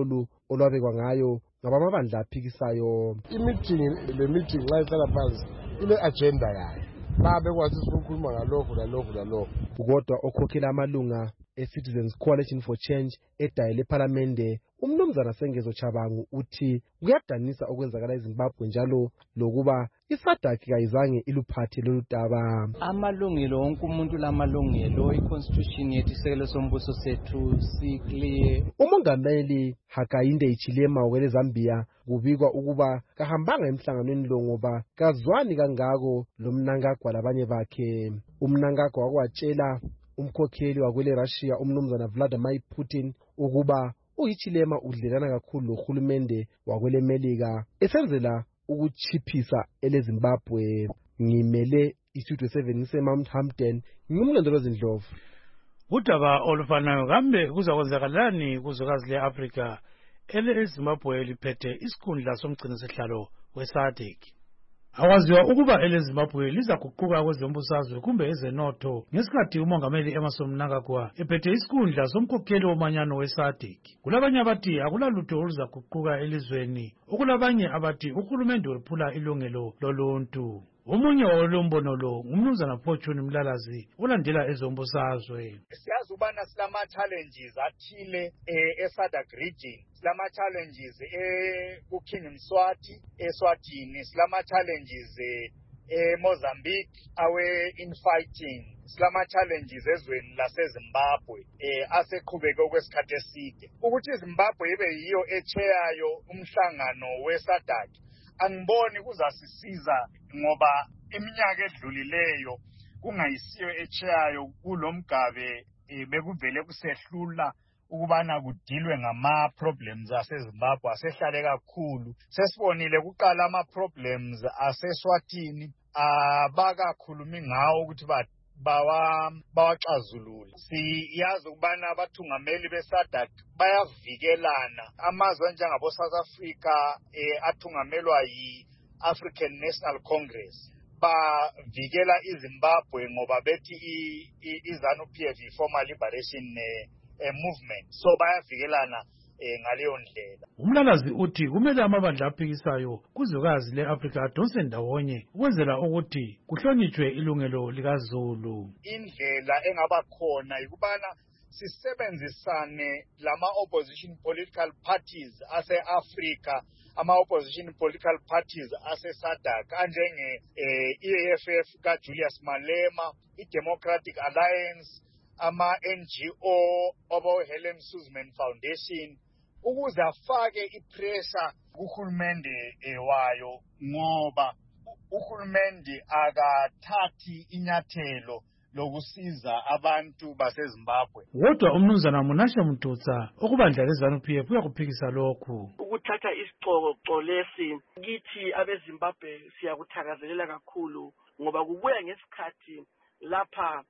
olwabekwa ngayo ngabamabandla aphikisayo. I-meeting le meeting nxa ihlala phansi ile-agenda yayo babekwazi sikhuluma ngalokhu lalokhu lalokhu. Kodwa okhokhela amalunga e-Citizens Coalition for Change edayele ephalamende umnumzana Sengezo Chabangu uthi kuyadanisa okwenzakala eZimbabwe njalo lokuba iSADC kayizange iluphathe lolu daba. Amalungelo wonke umuntu lamalungelo i-constitution yethu isekelo sombuso sethu sikliye. Umongameli Hakainde Hichilema wele Zambia kubikwa ukuba kahambanga emhlanganweni lo ngoba kazwani kangako lo Mnangagwa labanye bakhe. UMnangagwa wakwatshela umkhokheli wakwele Russia umnumzana Vladimir Putin ukuba uHichilema udlelana kakhulu lohulumende wakwele Melika esenzela ukuchiphisa ele Zimbabwe. Ngimele iStudio seven ngiseMount Hampton ngumlondolozi Ndlovu. Udaba olufanayo kambe kuzakwenzakalani kuzwekazi le-Afrika ele eZimbabwe liphethe isikhundla somgcini sihlalo we-SADC. Awaziwa ukuba ele Zimbabwe lizaguquka kwezombusazwe kumbe ezenotho ngesikhathi umongameli Emmerson Mnangagwa ephethe isikhundla somkhokheli womanyano we-SADC. Kulabanye abathi akulalutho oluzaguquka elizweni, okulabanye abathi uhulumende wephula ilungelo loluntu. Omunye wolombono lo ngumnumzana Fortune Mlalazi olandela ezombusazwe. Siyazi ubana silama challenges athile e-SADC region, silama challenges e-King Mswati, eSwatini, silama challenges e-Mozambique awe infighting, silama challenges ezweni laseZimbabwe aseqhubeka okwesikhathi eside. Ukuthi iZimbabwe ibe yiyo echayayo umhlangano we-SADC angiboni kuzasisiza ngoba iminyaka edlulileyo kungayisiyo echayayo kulomgabe bekuvele kusehlula ukubana kudilwe ngama problems aseZimbabwe asehlale kakhulu. Sesibonile kuqala ama problems aseSwatini abakakhulumi ngawo ukuthi bawa bawaxazulula. Siyazi ukubana abathungameli beSADC bayavikelana. Amazwe njengabo South Africa athungamelwa yi-African National Congress bavikela iZimbabwe ngoba bethi i-ZANU-P F i-Former Liberation Movement, so bayavikelana ngaleyo ndlela. Umlalazi uthi kumele amabandla aphikisayo kuzwekazi le-Afrika adonse ndawonye ukwenzela ukuthi kuhlonitshwe ilungelo likaZulu. Indlela engaba khona ikubana sisebenzisane lama opposition political parties ase-Afrika, ama opposition political parties ase-SADC anjenge E A F F ka Julius Malema, i-Democratic Alliance, ama-N G O obo Helen Suzman Foundation, ukuze afake ipressure kuhulumende wayo ngoba uhulumende akathathi inyathelo lokusiza abantu baseZimbabwe. Wodwa umnumzana Munashe Mtutsa okubandla leZANU-P F uyakuphikisa lokhu. Ukuthatha isicoco lesi kithi abeZimbabwe siyakuthakazelela kakhulu ngoba kubuya ngesikhathi lapha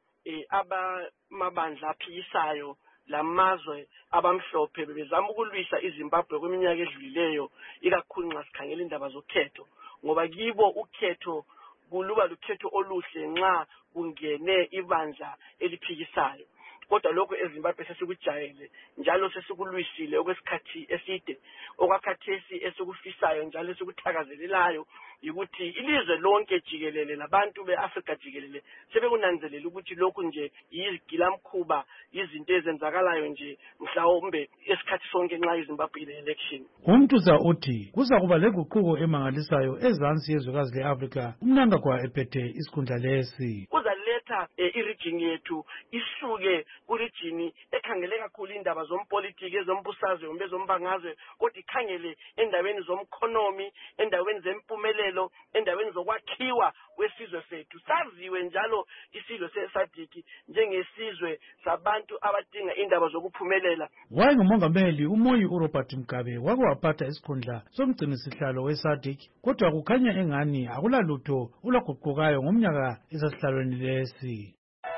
abamabandla aphikisayo lamazwe abamhlophe bezama ukulwisa iZimbabwe kweminyaka edlulileyo ikakhulu nxa sikhangela indaba zokhetho ngoba kibo ukhetho kuluba lukhetho oluhle nxa kungene ibandla eliphikisayo. Kodwa lokho eZimbabwe sesikujayele njalo sesikulwisile okwesikhathi eside. Okwakhathesi esikufisayo njalo esikuthakazelelayo ukuthi ilizwe lonke jikelele labantu beAfrika jikelele sebekunanzelela ukuthi lokhu nje yigilamkhuba izinto ezenzakalayo nje mhlawumbe esikhathi sonke nxa iZimbabwe ile election. Umtutsa uthi kuza kuba leguquko emangalisayo ezansi yezwekazi leAfrika uMnangagwa ephethe isikhundla lesi. Kuzaletha iregion yethu isuke kuregion ekhangele kakhulu indaba zompolitiki ezombusazwe kumbe zombangazwe kodwa ikhangele endaweni zomkhonomi, endaweni zempumelelo, endaweni zokwakhiwa kwesizwe sethu. Saziwe njalo isizwe seSADC njengesizwe sabantu abadinga indaba zokuphumelela. Wayengumongameli uMoyi uRobert Mugabe wake waphatha isikhundla somgcini sihlalo weSADC kodwa kukhanya engani akulalutho ulaguqukayo ngomnyaka esasihlalweni lesi.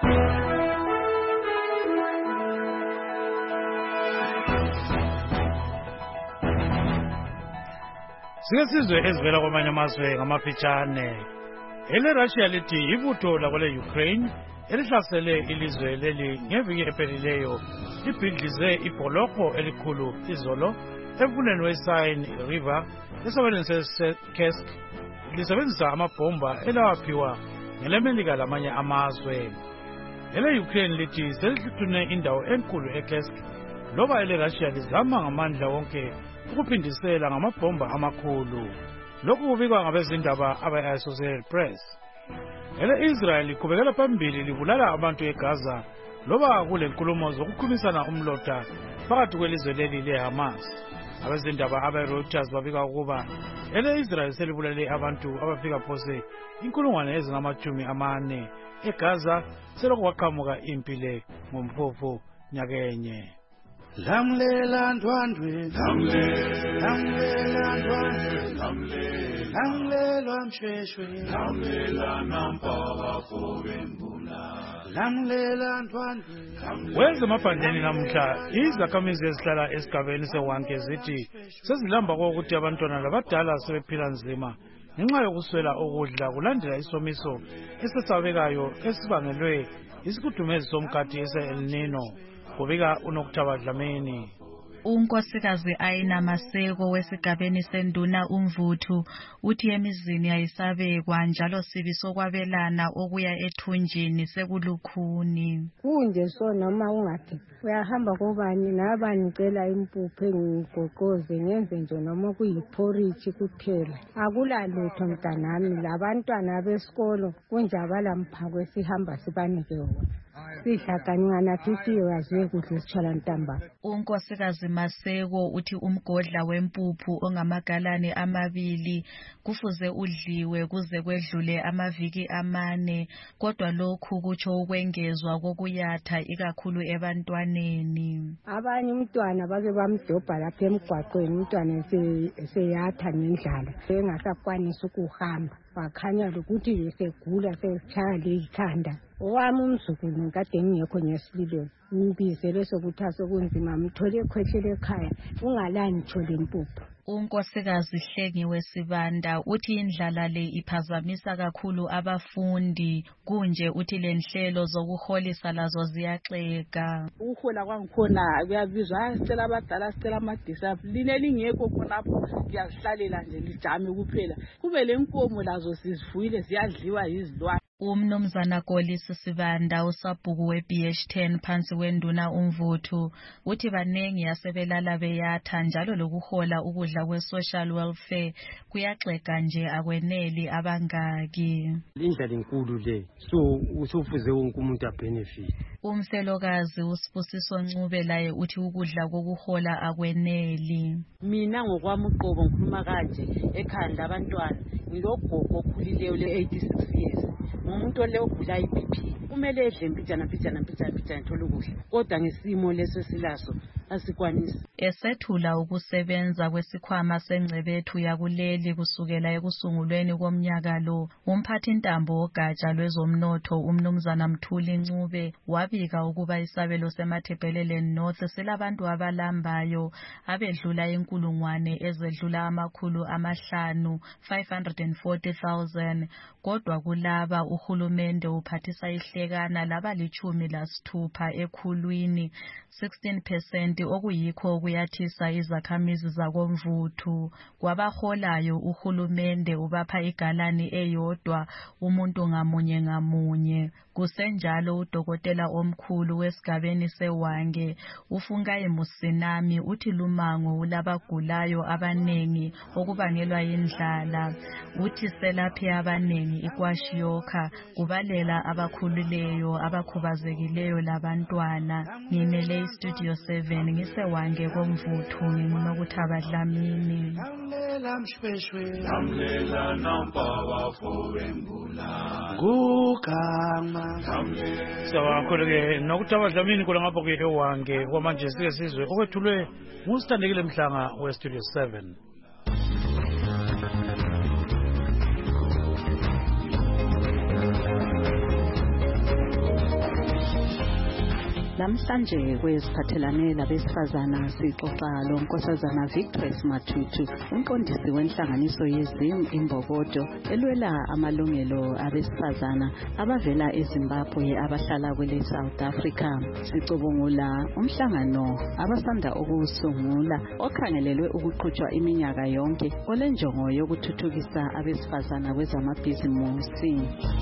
Sike sizwe ezivela kwamanye amazwe ngamafitshane. Ele Russia lithi ibutho lakwele Ukraine elihlasele ilizwe leli ngeviki ephelileyo libhidlize ibholoko elikhulu izolo emfundeni weSeine River esabelweni seKursk lisebenzisa amabhomba elawaphiwa ngelemelika lamanye amazwe. Ele-Ukraine lithi selihlutune indawo enkulu eKursk loba ele-Russia lizama ngamandla wonke ukuphindisela ngamabhomba amakhulu. Lokhu kubikwa ngabezindaba abe-Associated Press. Ele-Israel liqhubekela phambili libulala abantu eGaza loba kule nkulumo zokuqhumisana umlotha phakathi kwelizwe leli leHamas. Abezindaba abe-Reuters babika ukuba ele-Israel selibulale abantu abafika phose inkulungwane ezingamachumi amane eGaza selokhu kwaqhamuka impile ngomphofo nyakenye. Lamlela ndwandwe lamlela ndwandwe lamlela mshweshwe lamlela nampaka fobembula lamlela ndwandwe. Wenza amabhandeni namuhla izakhamizi ezihlala esigabeni sewanke zithi sezilamba kokuthi abantwana labadala sebephila nzima ngenxa yokuswela ukudla kulandela isomiso esesabekayo esibangelwe isikudumezi somkhathi ese-El Nino. Kubika uNokutaba Dlamini. Unkosikazi Aina Maseko wesigabeni senduna uMvuthu uthi emizini yayisabekwa njalo sibi sokwabelana okuya ethunjini sekulukhuni. Kunje so noma ungathi uyahamba kobani nabani ngicela impuphu engigoqoze ngenze nje noma kuyiporridge kuphela. Akulalutho mntanami labantwana besikolo kunjabala mphako esihamba sibanike wona. Sihlakanyana sisiyo yaziwe kuhle sichala ntamba. Unkosikazi Maseko uthi umgodla wempuphu ongamagalane amabili kufuze udliwe kuze kwedlule amaviki amane, kodwa lokhu kutsho ukwengezwa kokuyatha ikakhulu ebantwaneni. Abanye umntwana bake bamdobha lapha emgwaqweni umntwana eseyatha ngendlala engasakwanisa ukuhamba bakhanya ukuthi besegula sechaya likhanda. Owami umzukulu nkade ngiyekho ngesililo ngibizele sokuthi asekunzima mthole ekhwehlele ekhaya ungalani thole impuphu. Unkosikazi Hlengiwe Sibanda uthi indlala le iphazamisa kakhulu abafundi kunje uthi lenhlelo zokuholisa lazo ziyaxeka. Ukuhola kwangikhona kuyabizwa sicela abadala sicela amadiscipline lingekho khonapho kuyazihlalela nje lijame kuphela kube lenkomo lazo sizivuyile ziyadliwa yizilwane. Umnumzana Kolisi Sibanda usabhuku we-B H ten phansi wenduna uMvuthu uthi banengi yasebelala beyatha njalo lokuhola ukudla kwe-social welfare kuyaxeka nje akweneli abangaki. Indlela enkulu le so usufuze wonke umuntu abenefit. Umfelokazi uSibusiso Ncube laye uthi ukudla kokuhola akweneli. Mina ngokwami uqobo ngikhuluma kanje ekhanda abantwana ngilogogo okhulileyo le-eighty-six years. Umuntu ole ogula i-B P kumele edle mpijana mpijana mpijana mpijana thola ukudla kodwa ngesimo leso silaso asikwanisi. Esethula ukusebenza kwesikhwama sengcebethu yakuleli kusukela ekusungulweni komnyaka lo, umphathi intambo wogatsha lwezomnotho umnumzana Mthuli Ncube wabika ukuba isabelo seMatabeleland North silabantu abalambayo abedlula inkulungwane ezedlula amakhulu amahlanu five hundred forty thousand, kodwa kulaba uhulumende uphathisa ihlekana laba lichumi lasithupha ekhulwini sixteen percent okuyikho okuyathisa izakhamizi zakoMvuthu. Kwabaholayo uhulumende ubapha igalani eyodwa umuntu ngamunye ngamunye. Kusenjalo udokotela omkhulu wesigabeni seWange uFunkayi Musinami uthi lumango ulabagulayo abanengi okubangelwa yindlala. Uthi selaphi abanengi ikwashiyokha kubalela abakhululeyo abakhubazekileyo labantwana. Ngimele iStudio seven ngiseWange koMvuthu nginokuthaba Dlamini. Sawakhuleke nokuthaba Dlamini kula ngapho ke eWange kwamanje sike sizwe okwethulwe ngusithandekile Mhlanga weStudio seven. Namhlanje kweziphathelane labesifazana sixoxa lo Nkosazana Victory Matutu, umqondisi wenhlanganiso yeZim Imbokodo elwela amalungelo abesifazana abavela eZimbabwe abahlala kwele South Africa. Sicubungula umhlangano abasanda ukusungula okhangelelwe ukuqhutshwa iminyaka yonke olenjongo yokuthuthukisa abesifazana kwezamabhizimusi.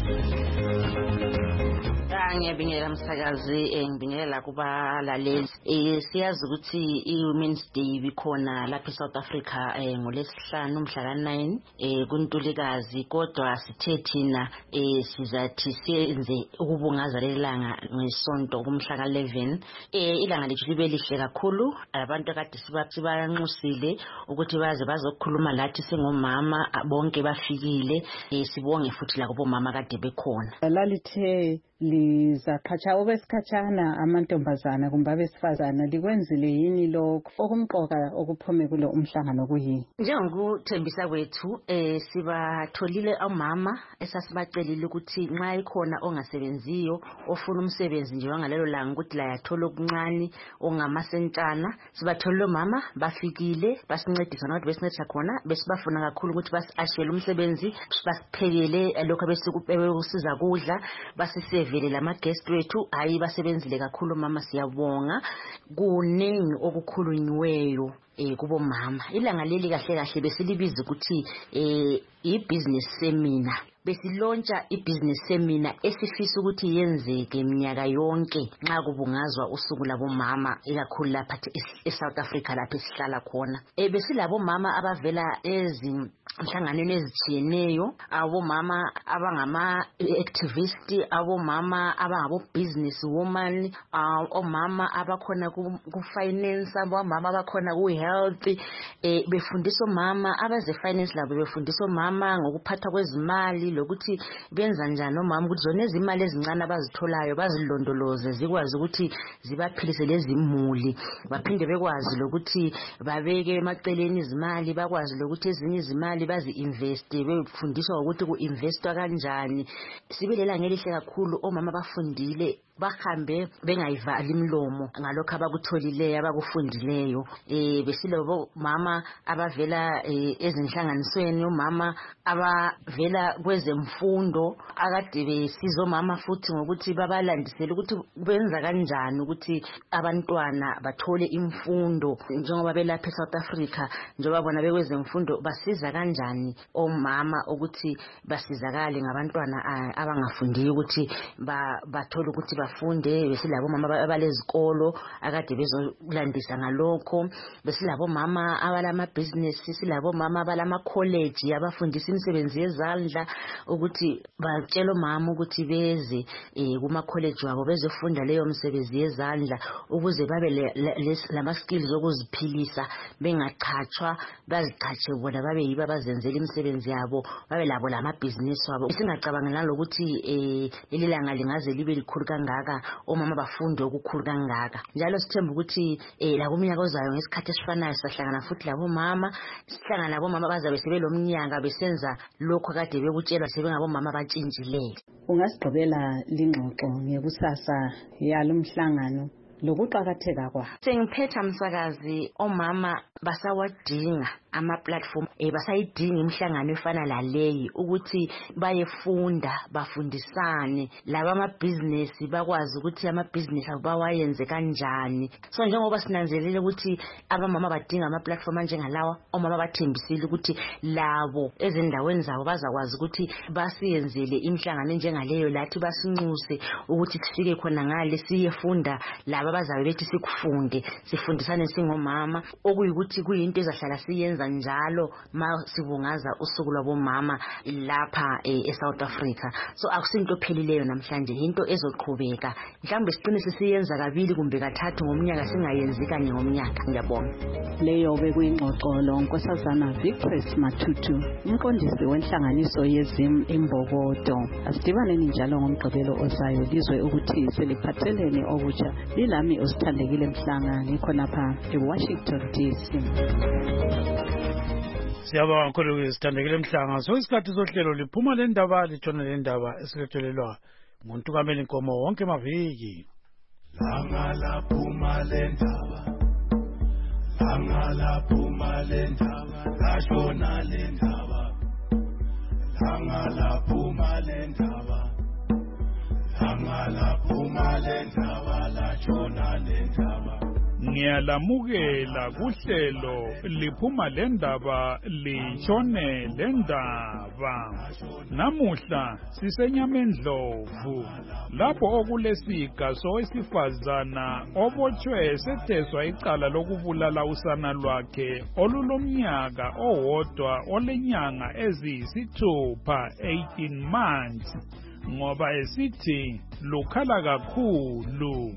Ngiyabingelela msakazi, ngibingelela kubalaleli. Eh siyazi ukuthi i-Women's Day bikhona lapha eSouth Africa eh ngolesihlanu umhla ka nine eh kuNtulikazi, kodwa sithe thina eh sizathi siyenze ukubungaza lelanga ngesonto kumhla ka eleven. Eh ilanga lethu libe lihle kakhulu, abantu kade sibanxusile ukuthi baze bazokhuluma lathi singomama bonke bafikile. Eh sibonge futhi la kubo mama kade bekhona. Lalithe lizaqhatsha obesikhatshana amantombazana kumbe abesifazana, likwenzile yini lokho okumqoka okuphume kulo umhlangano kuyini? Njengokuthembisa kwethu eh sibatholile omama esasibacelile ukuthi nxa ikhona ongasebenziyo ofuna umsebenzi nje wangalelo langa ukuthi la yathola okuncane ongamasentshana, sibatholile omama bafikile basincedisa nathi besincedisa khona, besibafuna kakhulu ukuthi basiashele umsebenzi, basiphekele lokho besikusiza kudla, basise vele lama guest wethu hayi basebenzile kakhulu mama, siyabonga. Kuningi okukhulunyiweyo eh kubo mama. Ilanga leli kahle kahle besilibiza ukuthi eh i-business seminar. Besilontsha i-business seminar esifisa ukuthi yenzeke iminyaka yonke nxa kubungazwa usuku labomama ikakhulu lapha eSouth Africa lapha esihlala khona. Eh besilabo mama abavela ezinhlanganweni ezitshiyeneyo, abomama abangama activist, abomama abangabo business woman, omama abakhona ku finance, abomama abakhona ku health. Eh befundisa omama abaze finance labo, befundisa omama ngokuphatha kwezimali lokuthi benza njani omama ukuthi zona izimali ezincane abazitholayo bazilondoloze zikwazi ukuthi zibaphilise lezi imuli, baphinde bekwazi lokuthi babeke emaceleni izimali, bakwazi lokuthi ezinye izimali bazi invest, befundiswa ukuthi ku investwa kanjani. Sibelela ngelihle kakhulu omama bafundile, bahambe bengayivali imlomo ngalokho abakutholileyo abakufundileyo. Eh besilabo mama abavela ezinhlanganisweni, omama abavela kwezemfundo akade besizo mama futhi ngokuthi babalandisele ukuthi benza kanjani ukuthi abantwana bathole imfundo njengoba belapha eSouth Africa, njengoba bona bekwezemfundo basiza kanjani omama ukuthi basizakale ngabantwana abangafundiyo ukuthi bathole ukuthi bafunde. Besilabo mama abalezikolo akade bezolandisa ngalokho, besilabo mama abalama business, silabo mama abalama college abafundisa imisebenzi yezandla ukuthi batshela omama ukuthi beze eh kuma college wabo bezofunda leyo misebenzi yezandla ukuze babe lama skills okuziphilisa, bengaqhatshwa baziqhatshe bona babe yiba bazenzela imisebenzi yabo, babe labo lama business wabo. Singacabanga nalokuthi eh leli langa lingaze libe likhulu kangaka, omama bafunde okukhulu kangaka. Njalo sithemba ukuthi eh la kuminyaka ozayo ngesikhathi esifanayo sahlangana futhi labo mama, sihlangana labo mama bazabe sebelomnyaka besenza lokho kade bekutshelwa sebengabo mama batshintshileyo. Ungasigqibela lingxoxo ngekusasa yalomhlangano lokuqhakatheka kwa? Sengiphetha msakazi, omama basawadinga ama platform eh basayidinga imihlangano efana laleyi ukuthi bayefunda, bafundisane, laba ama business bakwazi ukuthi ama business abo bawayenze kanjani. So njengoba sinanzelile ukuthi abamama badinga ama platform njengalawa, omama bathembisile ukuthi labo ezindaweni zabo bazakwazi ukuthi basiyenzele imihlangano njengaleyo, lathi basinxuse ukuthi sifike khona ngale siyefunda, laba bazabe bethi sikufunde, sifundisane singomama, okuyikuthi kuyinto ezahlala siyenza njalo ma sibungaza usuku lwabomama lapha eSouth Africa. So akusinto phelileyo namhlanje, into ezoqhubeka, mhlawumbe siqine sisiyenza kabili kumbe kathathu ngomnyaka, singayenzi kanye ngomnyaka. Ngiyabonga. Leyo bekuyingxoxo lo Nkosazana Victory Matutu, umqondisi wenhlanganiso yeZim Imbokodo. Asidibaneni njalo ngomgqibelo ozayo lizwe ukuthi seliphathelene okutsha. Lilami usithandekile Mhlanga, ngikhonapha eWashington D C. Siyabonga kakhulu isithandekile Mhlanga. So isikhathi sohlelo liphuma le ndaba litshona le ndaba esilethelelwa nguNtukamela Nkomo wonke maviki. Langala phuma lendaba Langala phuma lendaba lashona lendaba Langala phuma lendaba Langala phuma lendaba lashona lendaba Ngiyalamukela kuhlelo liphuma lendaba litshone lendaba. Namuhla sisenyamendlovu lapho okulesiga sowesifazana obotshwe setheswa icala lokubulala usana lwakhe olulomnyaka owodwa olenyanga eziyisithupha eighteen months ngoba esithi lukhala kakhulu.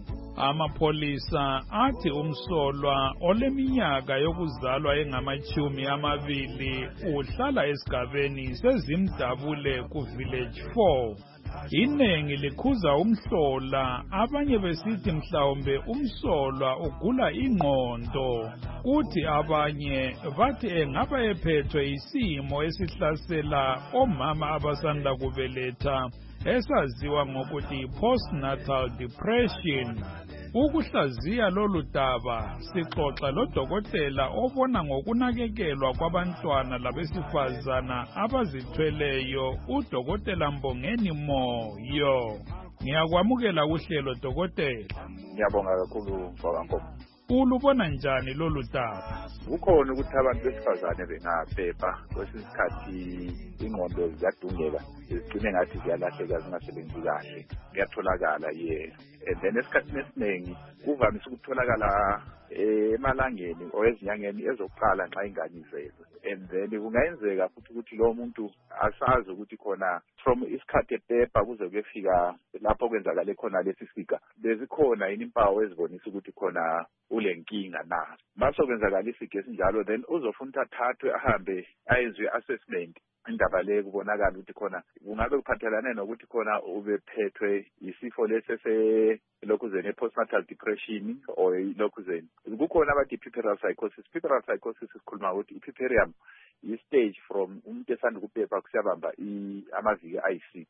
Amapholisa athi umsolwa oleminyaka yokuzalwa engamachumi amabili uhlala esigabeni sezimdabule ku village four. Inengi likhuza umhlola, abanye besithi mhlawumbe umsolwa ugula ingqondo, kuthi abanye bathi engaba ephethwe isimo esihlasela omama abasanda kubeletha esaziwa ngokuthi postnatal depression. Ukuhlaziya lolu daba sixoxa lodokotela obona ngokunakekelwa kwabantwana labesifazana abazithweleyo udokotela Mbongeni Moyo. Ngiyakwamukela kuhlelo dokotela. Ngiyabonga kakhulu Mfowethu. Ulubona njani lolu daba? Kukhona ukuthi abantu besifazane bengaphepha kwesinye isikhathi ingqondo ziyadungeka zigcine ngathi ziyalahleka zingasebenzi kahle. Kuyatholakala ye. And then esikhathini esiningi kuvamise ukutholakala emalangeni owezinyangeni ezokuqala nxa ingane izelwe. And then kungayenzeka futhi ukuthi lo muntu asazi ukuthi khona from isikhathi epepa kuze kuyefika lapho kwenzakale khona lesi siga bezikhona yini impawu ezibonisa ukuthi khona ulenkinga na. Maso kwenzakala isiga esinjalo then uzofuna athathwe ahambe ayenzwe assessment. Indaba le kubonakala ukuthi khona kungabe kuphathelane nokuthi khona ubephethwe isifo lesese lokuzene postnatal depression or lokuzene. Kukhona abathi puerperal psychosis. Puerperal psychosis isikhuluma ukuthi ipuerperium is stage from umuntu esanda kuphepha kusiyabamba amaviki ayi six.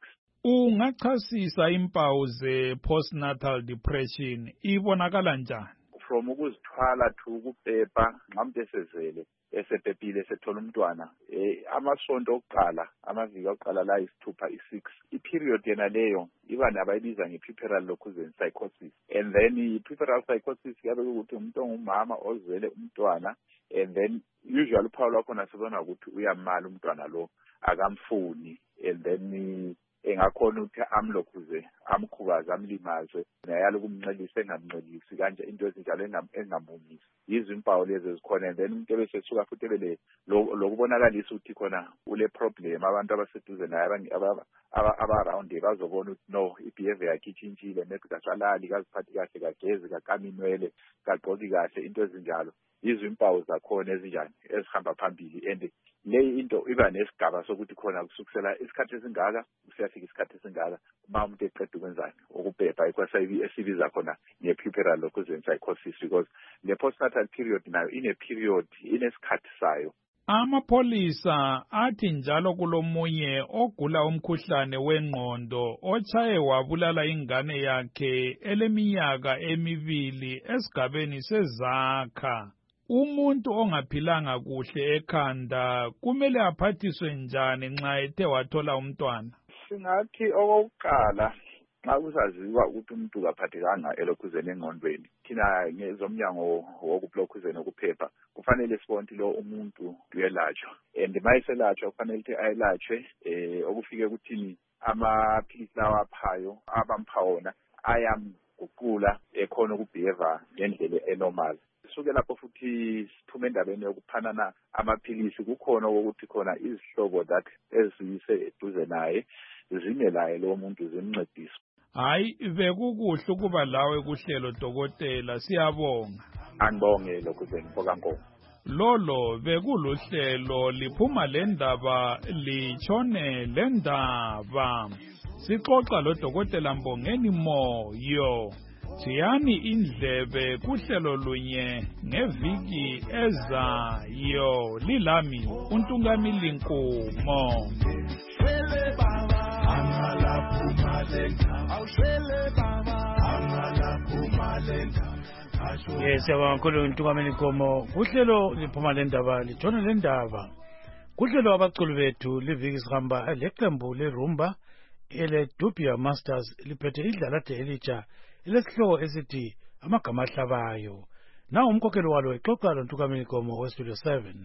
Ungachasisa impawu ze postnatal depression ibonakala njani? From ukuzithwala to ukuphepha nxa umuntu esezele esephephile esethola umntwana eh amasonto okuqala amaviki okuqala la isithupha i-six i-period yena leyo iba nabayibiza nge-puerperal lokhuzeni psychosis. And then i-puerperal psychosis yabe ukuthi umuntu ongumama ozele umntwana and then usually uphawu lwakho nasibona ukuthi uyamala umntwana lo akamfuni and then engakhona ukuthi amlokhuze amkhubaza amlimaze nayalo kumncelisa engamncelisi kanje into ezinjalo engamunyisi. Yizo impawu lezi ezikhona and then umuntu bese suka futhi bele lokubonakalisa ukuthi khona ule problem abantu abaseduze naye aba around bazobona ukuthi no i-behavior yakhe itshintshile nekuzaqalali kaziphathi kahle kagezi kakaminwele kagqoki kahle into ezinjalo. Yizo impawu zakhona ezinjani ezihamba phambili and le into iba nesigaba sokuthi khona kusukisela isikhathi esingaka usiyafika isikhathi esingaka uma umuntu eqeda ukwenzani ukubhebha ikwasayibi esibiza khona ne-puerperal lokhuzeni psychosis because le postnatal period nayo ine period inesikhathi sayo. Amapholisa athi njalo kulomunye ogula umkhuhlane wengqondo ochaye wabulala ingane yakhe eleminyaka emibili esigabeni seZakha. Umuntu ongaphilanga kuhle ekhanda kumele aphathiswe njani nxa ethe wathola umntwana? Singathi okokuqala nxa kusaziwa ukuthi umuntu kaphathekanga elokhuzeni engqondweni thina ngezomnyango wokulokhuzeni okuphepha kufanele sibone lo umuntu uyelatshwa and mayiselatshwa kufanele ukuthi ayelatshwe eh okufike ukuthini amaphilisi lawa aphayo abamphaona ayamguqula ekhona ukubehave ngendlela enormal. Suke lapho futhi siphume endabeni yokuphanana amaphilisi kukhona ukuthi khona izihlobo that ezise eduze naye zimelaye lo muntu zimncedisa. Hayi bekukuhle ukuba lawe kuhlelo dokotela siyabonga. Angibonge lokho zenfokanko. Lolo bekuluhlelo liphuma lendaba litshone lendaba. Sixoxa lo dokotela Mbongeni Moyo. Siyani indlebe kuhlelo lunye ngeviki ezayo lilami uNtungamili Nkumo. Shwele baba angala phuma lendaba awushwele baba angala Yes, siyabonga kakhulu Ntukameni Nkomo. Kuhlelo liphuma le ndaba lithona le ndaba. Kuhlelo abaculi bethu liviki sihamba leqembu lerumba ele Dubia Masters liphethe idlalade elitsha elesihloko esithi amagama ahlabayo. Nawo umkhokheli walo exoxa lo Ntukameni Nkomo we Studio seven.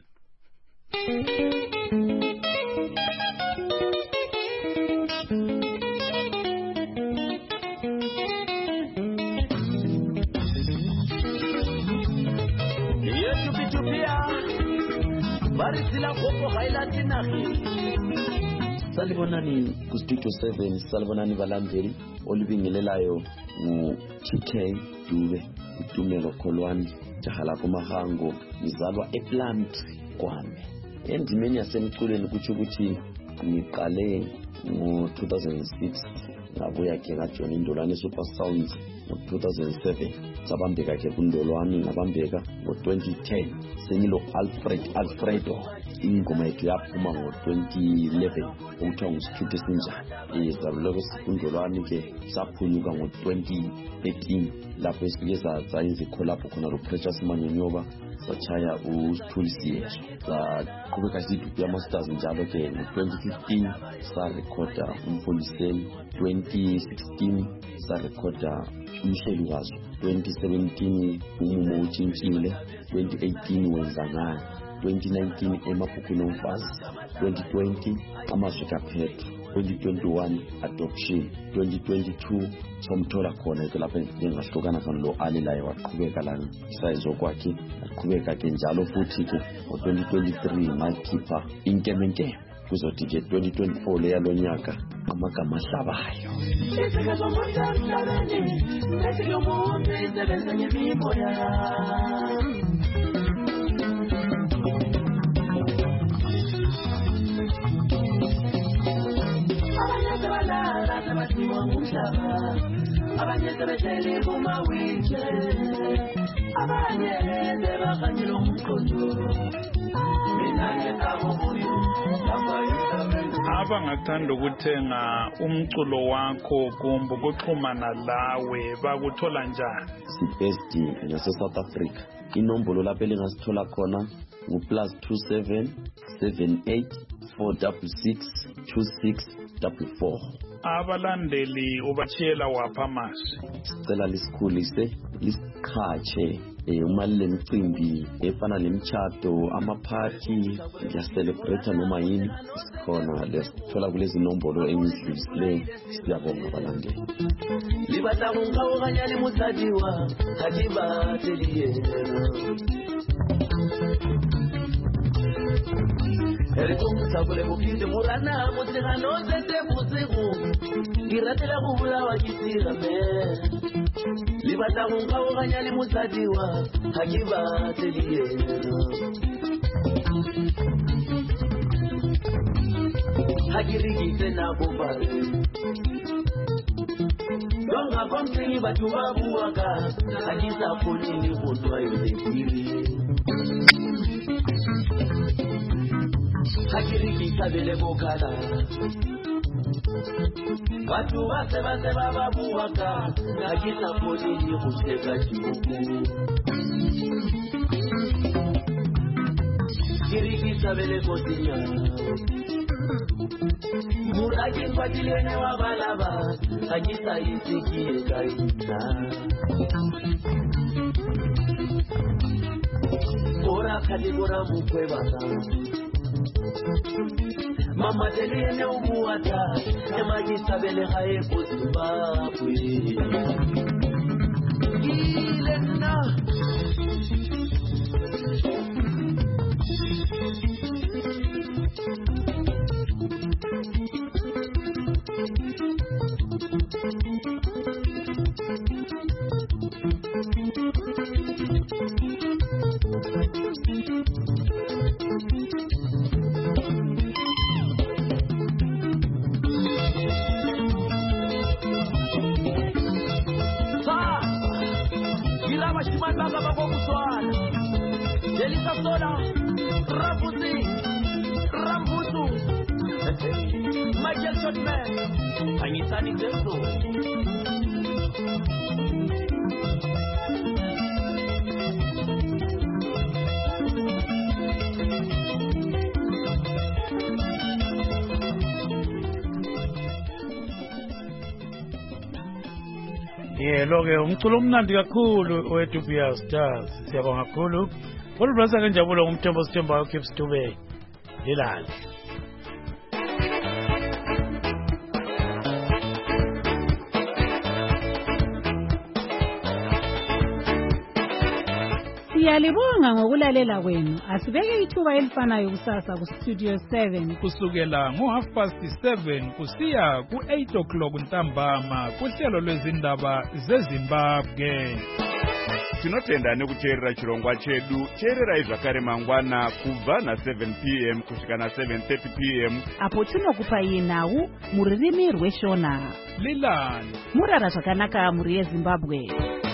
Barisila Koko highlight nahi. Salibonani ku Studio seven, salibonani balandeli olubingelelayo ngu T K Dube, uTumelo Kholwani, jahala kumahango, ngizalwa ePlant kwami. Endimeni yasemculeni kuthi ukuthi ngiqale ngo two thousand six ngabuya ke ngajoin Indolwane Super Sounds ngo two thousand seven. Sabambeka ke kuNdolwane ngabambeka ngo twenty ten. Sengilo Alfred Alfredo ingoma yethu yaphuma ngo twenty eleven ukuthiwa nguSithuthi Sinjani. Izabuloko siKundolwane ke saphunyuka ngo twenty thirteen lapho esifike sayenza collab khona lo Precious Manyonyoba sachaya uSithuli Siye saqhubeka siDubia Masters njalo ke ngo twenty fifteen sarekhoda umfundiseni, twenty sixteen sarekhoda umhlelikazi, twenty seventeen umumo utshintshile, twenty eighteen wenzangayo, twenty nineteen emaphupheni omfazi, twenty twenty amazwika phethu, twenty twenty-one adoption, twenty twenty-two somthola khona ke lapha njengahlukana khona lo alilayo waqhubeka la isayizo kwakhe aqhubeka ke njalo futhi ke ngo twenty twenty-three ngakhipha inkemenkeme kuzothi ke twenty twenty-four leya lonyaka amagama ahlabayo. Abanye sebeshele kuma wheelchair, abanye sebakanyela umqondo. Abangathanda ukuthenga umculo wakho kumbe ukuxhumana lawe bakuthola njani? Sibesti ngase South Africa. Inombolo lapho elingasithola khona ngu plus two seven seven eight four six six two six four four. Abalandeli ubachela wapha masi. Sicela lisikhulise lisikhatshe uma lemicimbi efana nemitshato amaphathi ya celebrate noma yini sikhona lesithola kulezi nombolo engidlulisileyo. Siyabonga abalandeli. Libata kungawo kanyani mutadiwa kadiba teliyena. Erikum sabule mukinde murana musigano zete busigu giratela kubula wakisira me libata kungawo kanyani mutadiwa kadiba teliyena. Hagirigite na bobale donga komsingi batu babuwaka hagisa ponini kundwa yodekiri hagirigita bele bokala batu base base bababuwaka hagisa ponini kusteka chibuku girigita bele kotinya Muraki kwatilene wa balaba Hagisa isikie kaita Ora kadigora mukwe bata Mama telene umuata Emagisa bele hae kuzimbabwe Ilena Yelo-ke umculo omnandi kakhulu owethu Stars. Siyabonga kakhulu. Olubasa kanjabulo ngumthembo sithembayo Cape Stube. Lelali. Siyalibonga ngokulalela kwenu. Asibeke ithuba elifanayo kusasa ku Studio seven kusukela ngo half past seven kusiya ku eight o'clock ntambama kuhlelo lwezindaba zeZimbabwe. Tinotenda nekuteerera chirongwa chedu. Teerera zvakare mangwana kubva na seven p m kusvika na seven thirty p m apo tinokupai nhau muririmi rweshona. Lilani Murara zvakanaka muri yeZimbabwe.